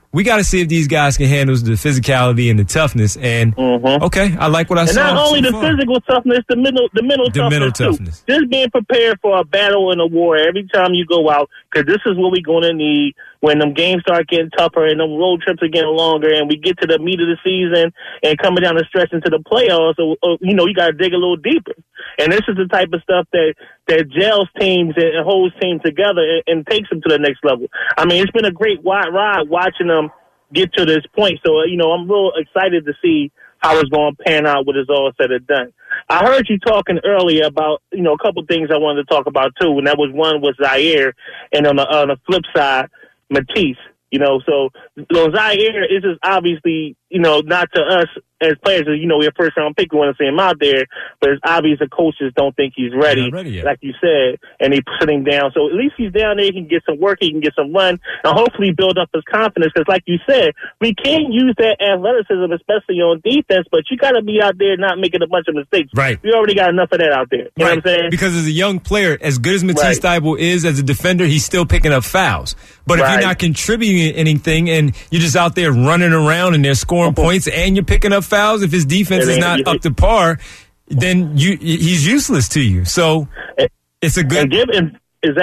[SPEAKER 1] we got to see if these guys can handle the physicality and the toughness. And, okay, I like what I saw.
[SPEAKER 17] And not only the physical toughness, the mental
[SPEAKER 1] toughness.
[SPEAKER 17] Too. Just being prepared for a battle and a war every time you go out, because this is what we're going to need when them games start getting tougher and them road trips are getting longer and we get to the meat of the season and coming down the stretch into the playoffs. You got to dig a little deeper. And this is the type of stuff that gels teams and holds teams together and takes them to the next level. I mean, it's been a great ride watching them get to this point. So, I'm real excited to see how it's going to pan out when it's all said and done. I heard you talking earlier about, a couple things I wanted to talk about too, and that was one was Zaire, and on the flip side, Matisse. So Zaire is just obviously, not to us as players, we're a first-round pick. We want to see him out there, but it's obvious the coaches don't think he's ready like you said, and they put him down. So at least he's down there. He can get some work. He can get some run, and hopefully build up his confidence. Because like you said, we can't use that athleticism, especially on defense, but you got to be out there not making a bunch of mistakes.
[SPEAKER 1] Right.
[SPEAKER 17] We already got enough of that out there. You know what I'm saying?
[SPEAKER 1] Because as a young player, as good as Matisse Thybulle is as a defender, he's still picking up fouls. But if you're not contributing anything and you're just out there running around and they're scoring points and you're picking up fouls, if his defense is not up to par, then he's useless to you. So it's a good.
[SPEAKER 17] Give him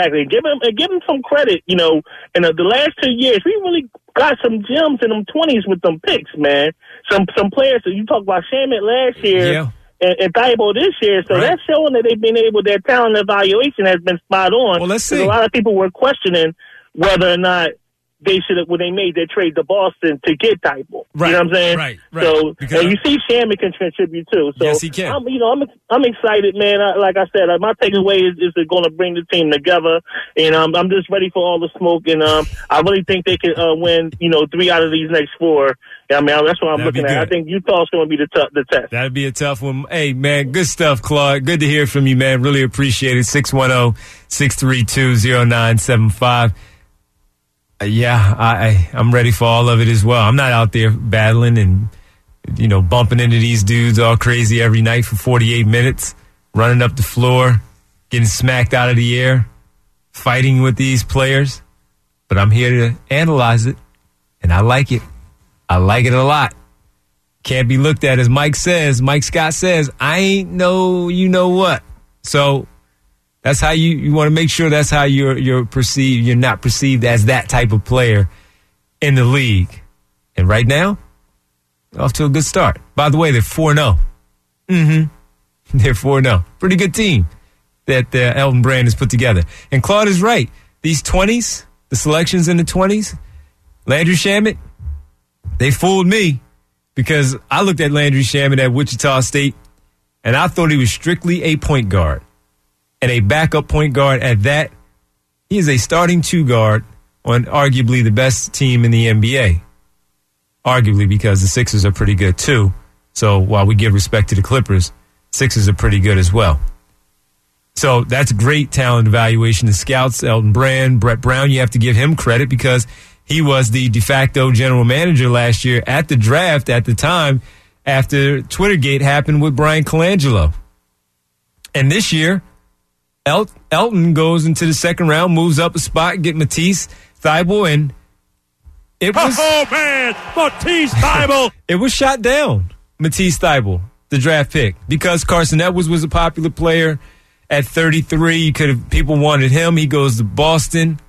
[SPEAKER 17] some credit. In the last 2 years, we really got some gems in them 20s with them picks, man. Some players. So you talk about Shamet last year. And Thybulle this year, so that's showing that they've been able. Their talent evaluation has been spot on.
[SPEAKER 1] Well, let's see.
[SPEAKER 17] A lot of people were questioning whether or not they should have, when they made their trade to Boston to get Thybulle.
[SPEAKER 1] Right.
[SPEAKER 17] You know what I'm saying?
[SPEAKER 1] Right.
[SPEAKER 17] So, and you see Shamet can contribute too. So,
[SPEAKER 1] yes, he can.
[SPEAKER 17] I'm excited, man. Like I said, my takeaway is going to bring the team together, and I'm just ready for all the smoke. And I really think they can win. 3 out of these next 4. I mean, that's what I'm looking at. I think Utah's going to be the test.
[SPEAKER 1] That'd be a tough one. Hey, man, good stuff, Claude. Good to hear from you, man. Really appreciate it. 610-632-0975. I'm ready for all of it as well. I'm not out there battling and, bumping into these dudes all crazy every night for 48 minutes, running up the floor, getting smacked out of the air, fighting with these players. But I'm here to analyze it, and I like it. I like it a lot. Can't be looked at, as Mike Scott says, I ain't know you know what. So that's how you want to make sure that's how you're perceived. You're not perceived as that type of player in the league. And right now, off to a good start. By the way, they're 4-0. They're 4-0. Pretty good team that Elton Brand has put together. And Claude is right. These 20s, the selections in the 20s, Landry Shamet, they fooled me because I looked at Landry Shamet at Wichita State and I thought he was strictly a point guard. And a backup point guard at that. He is a starting 2 guard on arguably the best team in the NBA. Arguably, because the Sixers are pretty good too. So while we give respect to the Clippers, Sixers are pretty good as well. So that's great talent evaluation. The scouts, Elton Brand, Brett Brown, you have to give him credit because he was the de facto general manager last year at the draft at the time after Twittergate happened with Brian Colangelo. And this year, Elton goes into the second round, moves up a spot, get Matisse Thybulle, and it was...
[SPEAKER 6] Oh, man! Matisse Thybulle!
[SPEAKER 1] It was shot down, Matisse Thybulle, the draft pick, because Carson Edwards was a popular player at 33. People wanted him. He goes to Boston.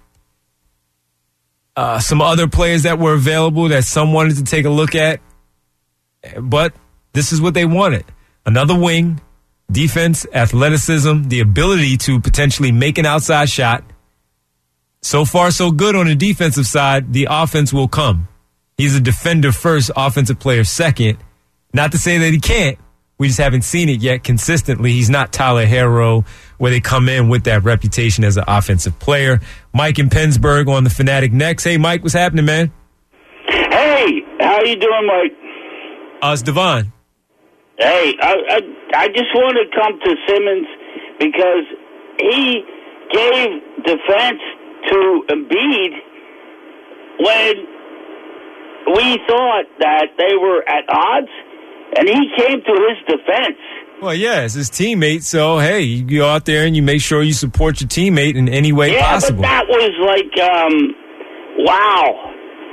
[SPEAKER 1] Some other players that were available that some wanted to take a look at, but this is what they wanted. Another wing. Defense, athleticism, the ability to potentially make an outside shot. So far, so good on the defensive side. The offense will come. He's a defender first, offensive player second. Not to say that he can't. We just haven't seen it yet consistently. He's not Tyler Herro, where they come in with that reputation as an offensive player. Mike in Pennsburg on the Fanatic next. Hey, Mike, what's happening, man?
[SPEAKER 18] Hey, how you doing, Mike?
[SPEAKER 1] It's Devon.
[SPEAKER 18] Hey, I just want to come to Simmons because he gave defense to Embiid when we thought that they were at odds, and he came to his defense.
[SPEAKER 1] Well, yeah, it's his teammate, so, hey, you go out there and you make sure you support your teammate in any way possible.
[SPEAKER 18] Yeah, but that was like, wow.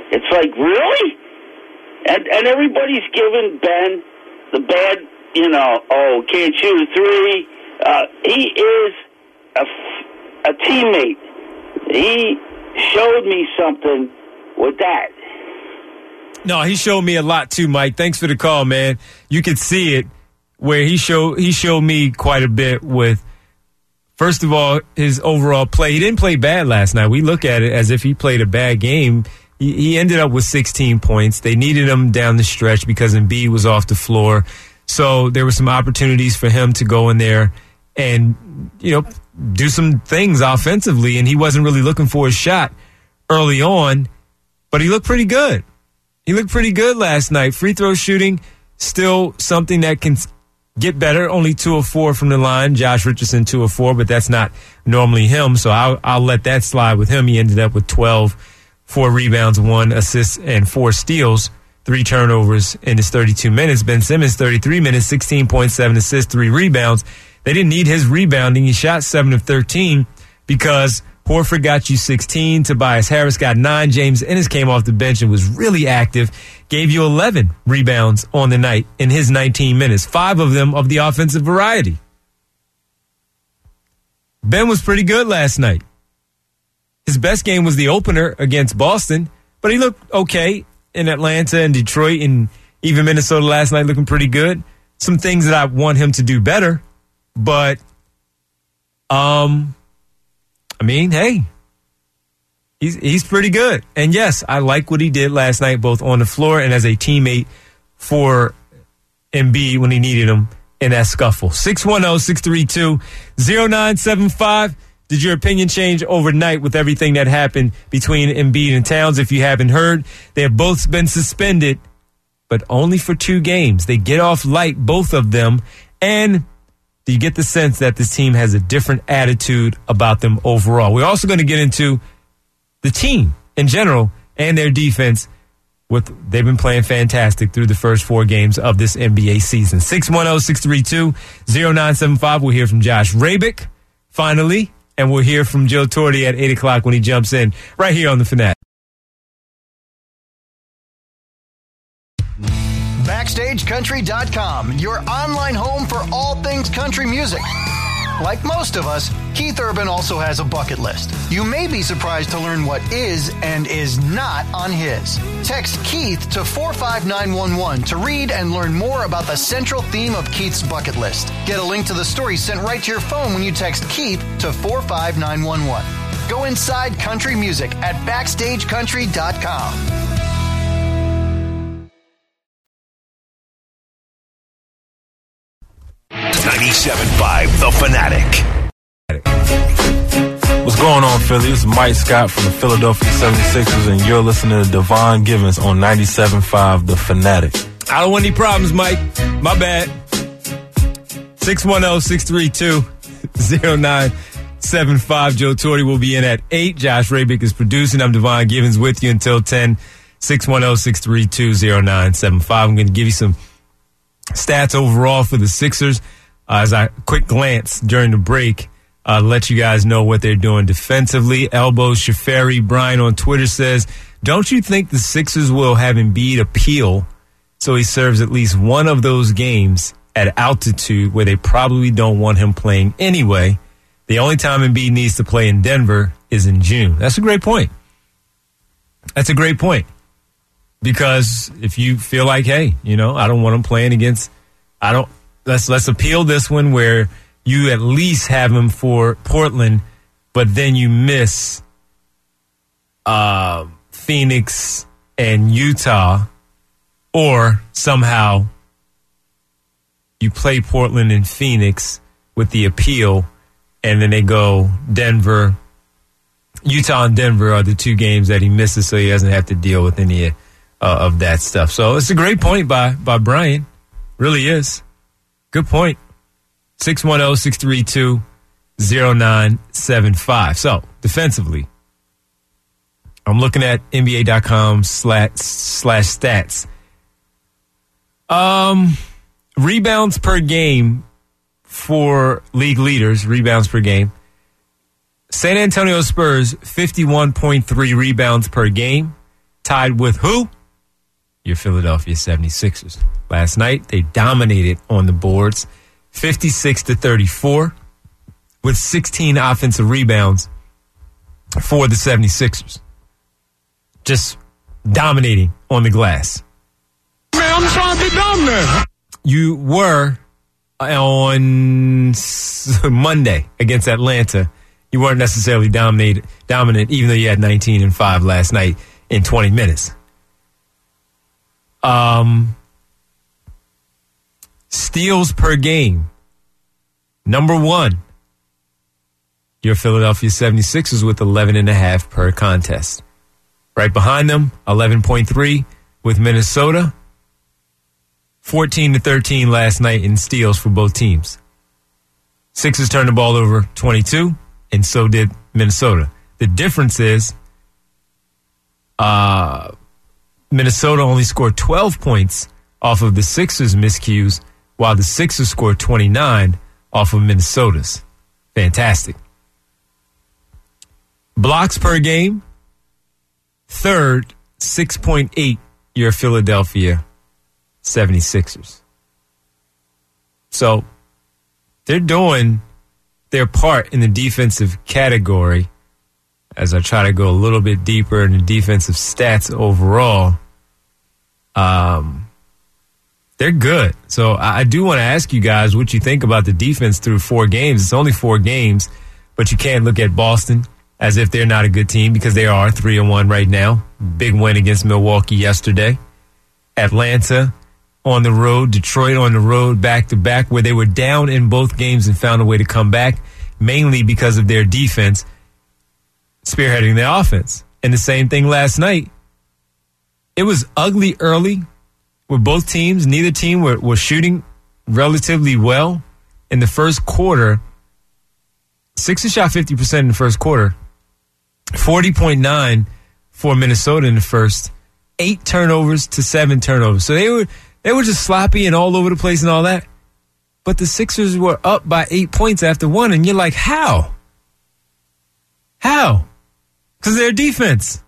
[SPEAKER 18] It's like, really? And everybody's giving Ben the bad, can't shoot a three. He is a teammate. He showed me something with that.
[SPEAKER 1] No, he showed me a lot too, Mike. Thanks for the call, man. You could see it where he showed me quite a bit with, first of all, his overall play. He didn't play bad last night. We look at it as if he played a bad game. He ended up with 16 points. They needed him down the stretch because Embiid was off the floor. So there were some opportunities for him to go in there and, do some things offensively. And he wasn't really looking for a shot early on, but he looked pretty good. He looked pretty good last night. Free throw shooting, still something that can get better. Only 2 of 4 from the line. Josh Richardson 2 of 4, but that's not normally him. So I'll let that slide with him. He ended up with 12, 4 rebounds, 1 assist, and 4 steals, 3 turnovers in his 32 minutes. Ben Simmons, 33 minutes, 16.7 assists, 3 rebounds. They didn't need his rebounding. He shot 7 of 13 because Horford got you 16. Tobias Harris got 9. James Ennis came off the bench and was really active. Gave you 11 rebounds on the night in his 19 minutes, 5 of them of the offensive variety. Ben was pretty good last night. His best game was the opener against Boston, but he looked okay in Atlanta and Detroit and even Minnesota last night, looking pretty good. Some things that I want him to do better, but, hey, he's pretty good. And yes, I like what he did last night, both on the floor and as a teammate for Embiid when he needed him in that scuffle. 610-632-0975. Did your opinion change overnight with everything that happened between Embiid and Towns? If you haven't heard, they have both been suspended, but only for 2 games. They get off light, both of them. And do you get the sense that this team has a different attitude about them overall? We're also going to get into the team in general and their defense. They've been playing fantastic through the first 4 games of this NBA season. 610-632-0975. We'll hear from Josh Rabick finally, and we'll hear from Joe Torti at 8 o'clock when he jumps in right here on The Fanatic.
[SPEAKER 5] BackstageCountry.com, your online home for all things country music. Like most of us, Keith Urban also has a bucket list. You may be surprised to learn what is and is not on his. Text Keith to 45911 to read and learn more about the central theme of Keith's bucket list. Get a link to the story sent right to your phone when you text Keith to 45911. Go inside country music at BackstageCountry.com.
[SPEAKER 4] 97.5 The Fanatic.
[SPEAKER 12] What's going on, Philly? This is Mike Scott from the Philadelphia 76ers, and you're listening to Devon Givens on 97.5 The Fanatic.
[SPEAKER 1] I don't want any problems, Mike. My bad. 610-632-0975. Joe Torti will be in at 8. Josh Rabick is producing. I'm Devon Givens with you until 10. 610-632-0975. I'm going to give you some stats overall for the Sixers. As I quick glance during the break, let you guys know what they're doing defensively. Elbow Shafari Brian on Twitter says, don't you think the Sixers will have Embiid appeal so he serves at least one of those games at altitude where they probably don't want him playing anyway? The only time Embiid needs to play in Denver is in June. That's a great point. That's a great point. Because if you feel like, hey, I don't want him playing against, let's appeal this one where you at least have him for Portland, but then you miss Phoenix and Utah, or somehow you play Portland and Phoenix with the appeal, and then they go Denver. Utah and Denver are the 2 games that he misses, so he doesn't have to deal with any of that stuff. So it's a great point by Brian. Really is. Good point. 610-632-0975. So defensively, I'm looking at NBA.com/stats. Rebounds per game for league leaders, rebounds per game. San Antonio Spurs, 51.3 rebounds per game. tied with who? Your Philadelphia 76ers. Last night, they dominated on the boards, 56-34, with 16 offensive rebounds for the 76ers. Just dominating on the glass.
[SPEAKER 6] Man, I'm trying to be dominant.
[SPEAKER 1] You were on Monday against Atlanta. You weren't necessarily dominant, even though you had 19 and 5 last night in 20 minutes. Steals per game. Number 1. Your Philadelphia 76ers with 11.5 per contest. Right behind them, 11.3 with Minnesota. 14-13 last night in steals for both teams. Sixers turned the ball over 22, and so did Minnesota. The difference is Minnesota only scored 12 points off of the Sixers' miscues, while the Sixers scored 29 off of Minnesota's. Fantastic. Blocks per game. Third, 6.8, your Philadelphia 76ers. So they're doing their part in the defensive category. As I try to go a little bit deeper in the defensive stats overall, they're good. So I do want to ask you guys what you think about the defense through 4 games. It's only 4 games, but you can't look at Boston as if they're not a good team because they are 3-1 right now. Big win against Milwaukee yesterday. Atlanta on the road, Detroit on the road, back-to-back, where they were down in both games and found a way to come back, mainly because of their defense spearheading their offense. And the same thing last night. It was ugly early with both teams. Neither team were shooting relatively well in the first quarter. Sixers shot 50% in the first quarter. 40.9 for Minnesota in the first. 8 turnovers to 7 turnovers. So they were just sloppy and all over the place and all that. But the Sixers were up by 8 points after 1, and you're like, how? How? Because they're defense.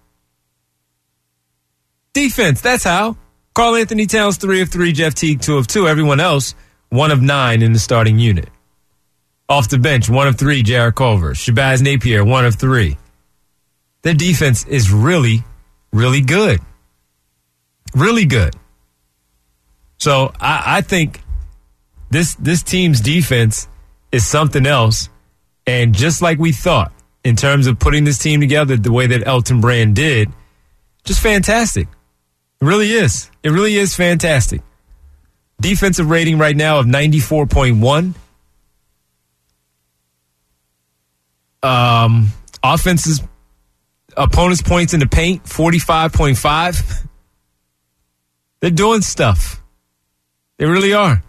[SPEAKER 1] Defense, that's how. Karl Anthony Towns, 3 of 3. Jeff Teague, 2 of 2. Everyone else, 1 of 9 in the starting unit. Off the bench, 1 of 3, Jarrett Culver. Shabazz Napier, 1 of 3. Their defense is really, really good. Really good. So I think this team's defense is something else. And just like we thought, in terms of putting this team together the way that Elton Brand did, just fantastic. It really is. It really is fantastic. Defensive rating right now of 94.1. Offenses, opponents' points in the paint, 45.5. They're doing stuff. They really are.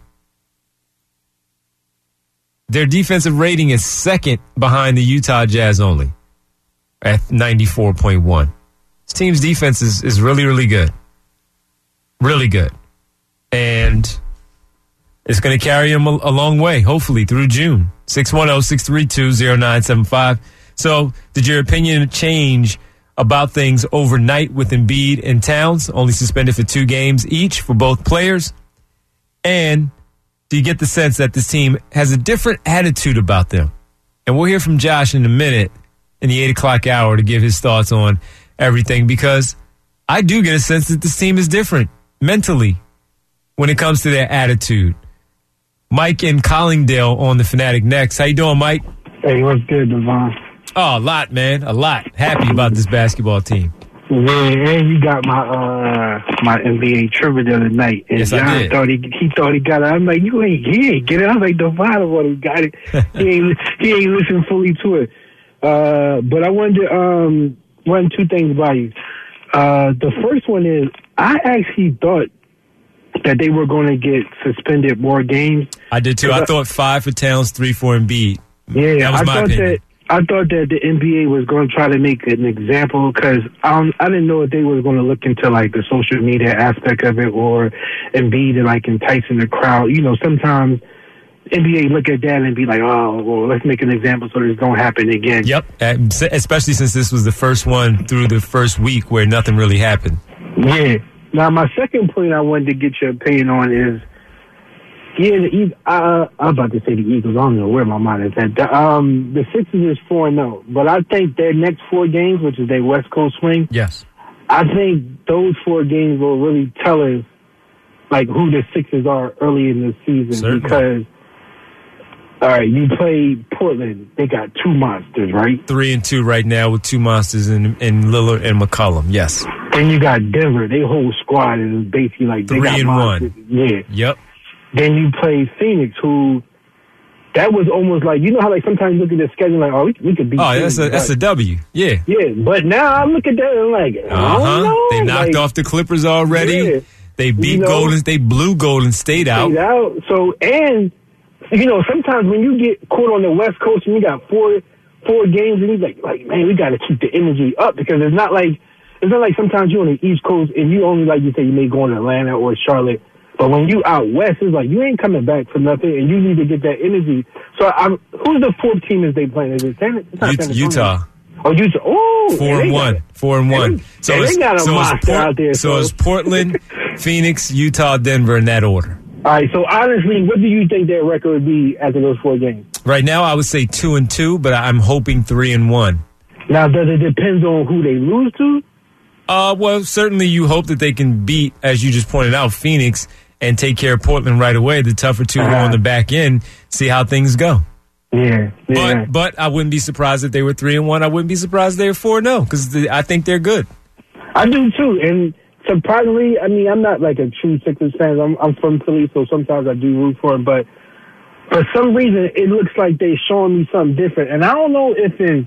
[SPEAKER 1] Their defensive rating is second behind the Utah Jazz only at 94.1. This team's defense is really, really good. Really good. And it's going to carry them a long way, hopefully, through June. 610-632-0975. So, did your opinion change about things overnight with Embiid and Towns, only suspended for 2 games each for both players? And do you get the sense that this team has a different attitude about them? And we'll hear from Josh in a minute in the 8 o'clock hour to give his thoughts on everything, because I do get a sense that this team is different mentally when it comes to their attitude. Mike in Collingdale on the Fanatic next. How you doing, Mike?
[SPEAKER 19] Hey, what's good, Devon?
[SPEAKER 1] Oh, a lot, man. A lot. Happy about this basketball team.
[SPEAKER 19] Yeah, and you got my NBA trivia the other night. And
[SPEAKER 1] yes,
[SPEAKER 19] John
[SPEAKER 1] I did.
[SPEAKER 19] thought he got it. I'm like, he ain't get it. I was like, Devon who got it. he ain't listened fully to it. But I wanted to run 2 things by you. The first one is, I actually thought that they were going to get suspended more games.
[SPEAKER 1] I did too. I thought 5 for Towns, 3 for Embiid.
[SPEAKER 19] Yeah,
[SPEAKER 1] that was my opinion.
[SPEAKER 19] I thought that the NBA was going to try to make an example, because I didn't know if they were going to look into like the social media aspect of it, or Embiid and like enticing the crowd. You know, sometimes NBA look at that and be like, oh, well, let's make an example so this don't happen again.
[SPEAKER 1] Yep, especially since this was the first one through the first week where nothing really happened.
[SPEAKER 19] Yeah. Now, my second point I wanted to get your opinion on is, I'm about to say the Eagles. I don't know where my mind is at. The Sixers is 4-0, but I think their next 4 games, which is their West Coast swing,
[SPEAKER 1] yes,
[SPEAKER 19] I think those 4 games will really tell us like who the Sixers are early in the season. Certainly. Because, all right, you play Portland. They got 2 monsters, right?
[SPEAKER 1] 3-2 right now with 2 monsters in Lillard and McCollum. Yes.
[SPEAKER 19] Then you got Denver. Their whole squad is basically like they
[SPEAKER 1] 3-1.
[SPEAKER 19] Yeah.
[SPEAKER 1] Yep.
[SPEAKER 19] Then you play Phoenix, who that was almost like, you know how like sometimes you look at the schedule like, oh, we could beat.
[SPEAKER 1] Oh, Phoenix, that's a W. Yeah.
[SPEAKER 19] Yeah, but now I look at that and I'm like,
[SPEAKER 1] They knocked off the Clippers already. Yeah. They beat They blew Golden State out.
[SPEAKER 19] So, and you know, sometimes when you get caught on the West Coast and you got four games and you're like, man, we got to keep the energy up, because it's not like sometimes you're on the East Coast and you only, like you say, you may go to Atlanta or Charlotte. But when you out west, it's like you ain't coming back for nothing, and you need to get that energy. So, who's the 4th team is they playing? Is it
[SPEAKER 1] Utah?
[SPEAKER 19] Oh, Utah! Oh,
[SPEAKER 1] 4-1, 4-1.
[SPEAKER 19] So they got a monster out there.
[SPEAKER 1] So it's Portland, Phoenix, Utah, Denver in that order.
[SPEAKER 19] All right. So honestly, what do you think their record would be after those 4 games?
[SPEAKER 1] Right now, I would say 2-2, but I'm hoping 3-1.
[SPEAKER 19] Now, does it depend on who they lose to?
[SPEAKER 1] Well, certainly you hope that they can beat, as you just pointed out, Phoenix, and take care of Portland right away. The tougher 2 go on the back end, see how things go.
[SPEAKER 19] Yeah.
[SPEAKER 1] But I wouldn't be surprised if they were 3-1. I wouldn't be surprised if they were 4-0, because I think they're good.
[SPEAKER 19] I do too. And surprisingly, I mean, I'm not like a true Sixers fan. I'm from Philly, so sometimes I do root for them. But for some reason, it looks like they're showing me something different. And I don't know if it's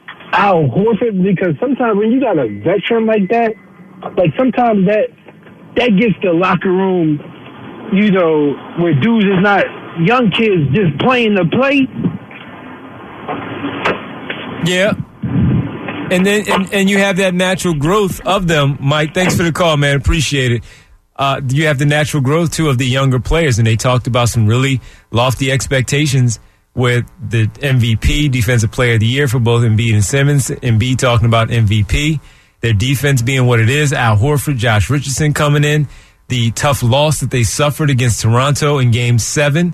[SPEAKER 19] Al Horford, because sometimes when you got a veteran like that, like sometimes that gets the locker room, you know, where dudes is not young kids just playing to play.
[SPEAKER 1] Yeah. And then and you have that natural growth of them. Mike, thanks for the call, man. Appreciate it. You have the natural growth, too, of the younger players, and they talked about some really lofty expectations with the MVP, Defensive Player of the Year for both Embiid and Simmons. Embiid talking about MVP, their defense being what it is, Al Horford, Josh Richardson coming in, the tough loss that they suffered against Toronto in Game 7.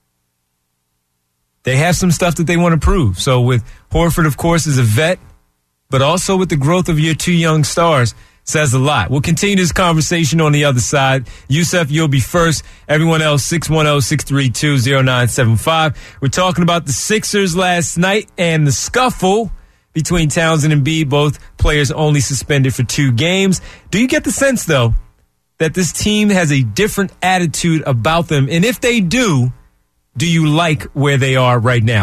[SPEAKER 1] They have some stuff that they want to prove. So with Horford, of course, as a vet, but also with the growth of your 2 young stars, says a lot. We'll continue this conversation on the other side. Yusef, you'll be first. Everyone else, 610-632-0975. We're talking about the Sixers last night and the scuffle between Townsend and Embiid, both players only suspended for 2 games. Do you get the sense, though, that this team has a different attitude about them? And if they do you like where they are right now?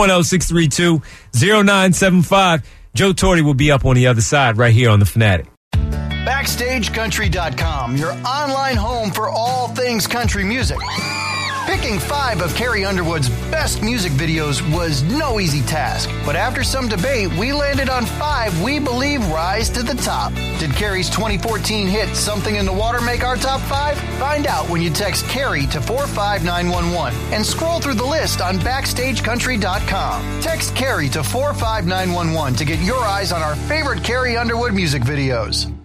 [SPEAKER 1] 610-632-0975. Joe Torre will be up on the other side right here on The Fanatic.
[SPEAKER 5] BackstageCountry.com, your online home for all things country music. Picking 5 of Carrie Underwood's best music videos was no easy task, but after some debate, we landed on 5 we believe rise to the top. Did Carrie's 2014 hit Something in the Water make our top 5? Find out when you text Carrie to 45911 and scroll through the list on BackstageCountry.com. Text Carrie to 45911 to get your eyes on our favorite Carrie Underwood music videos.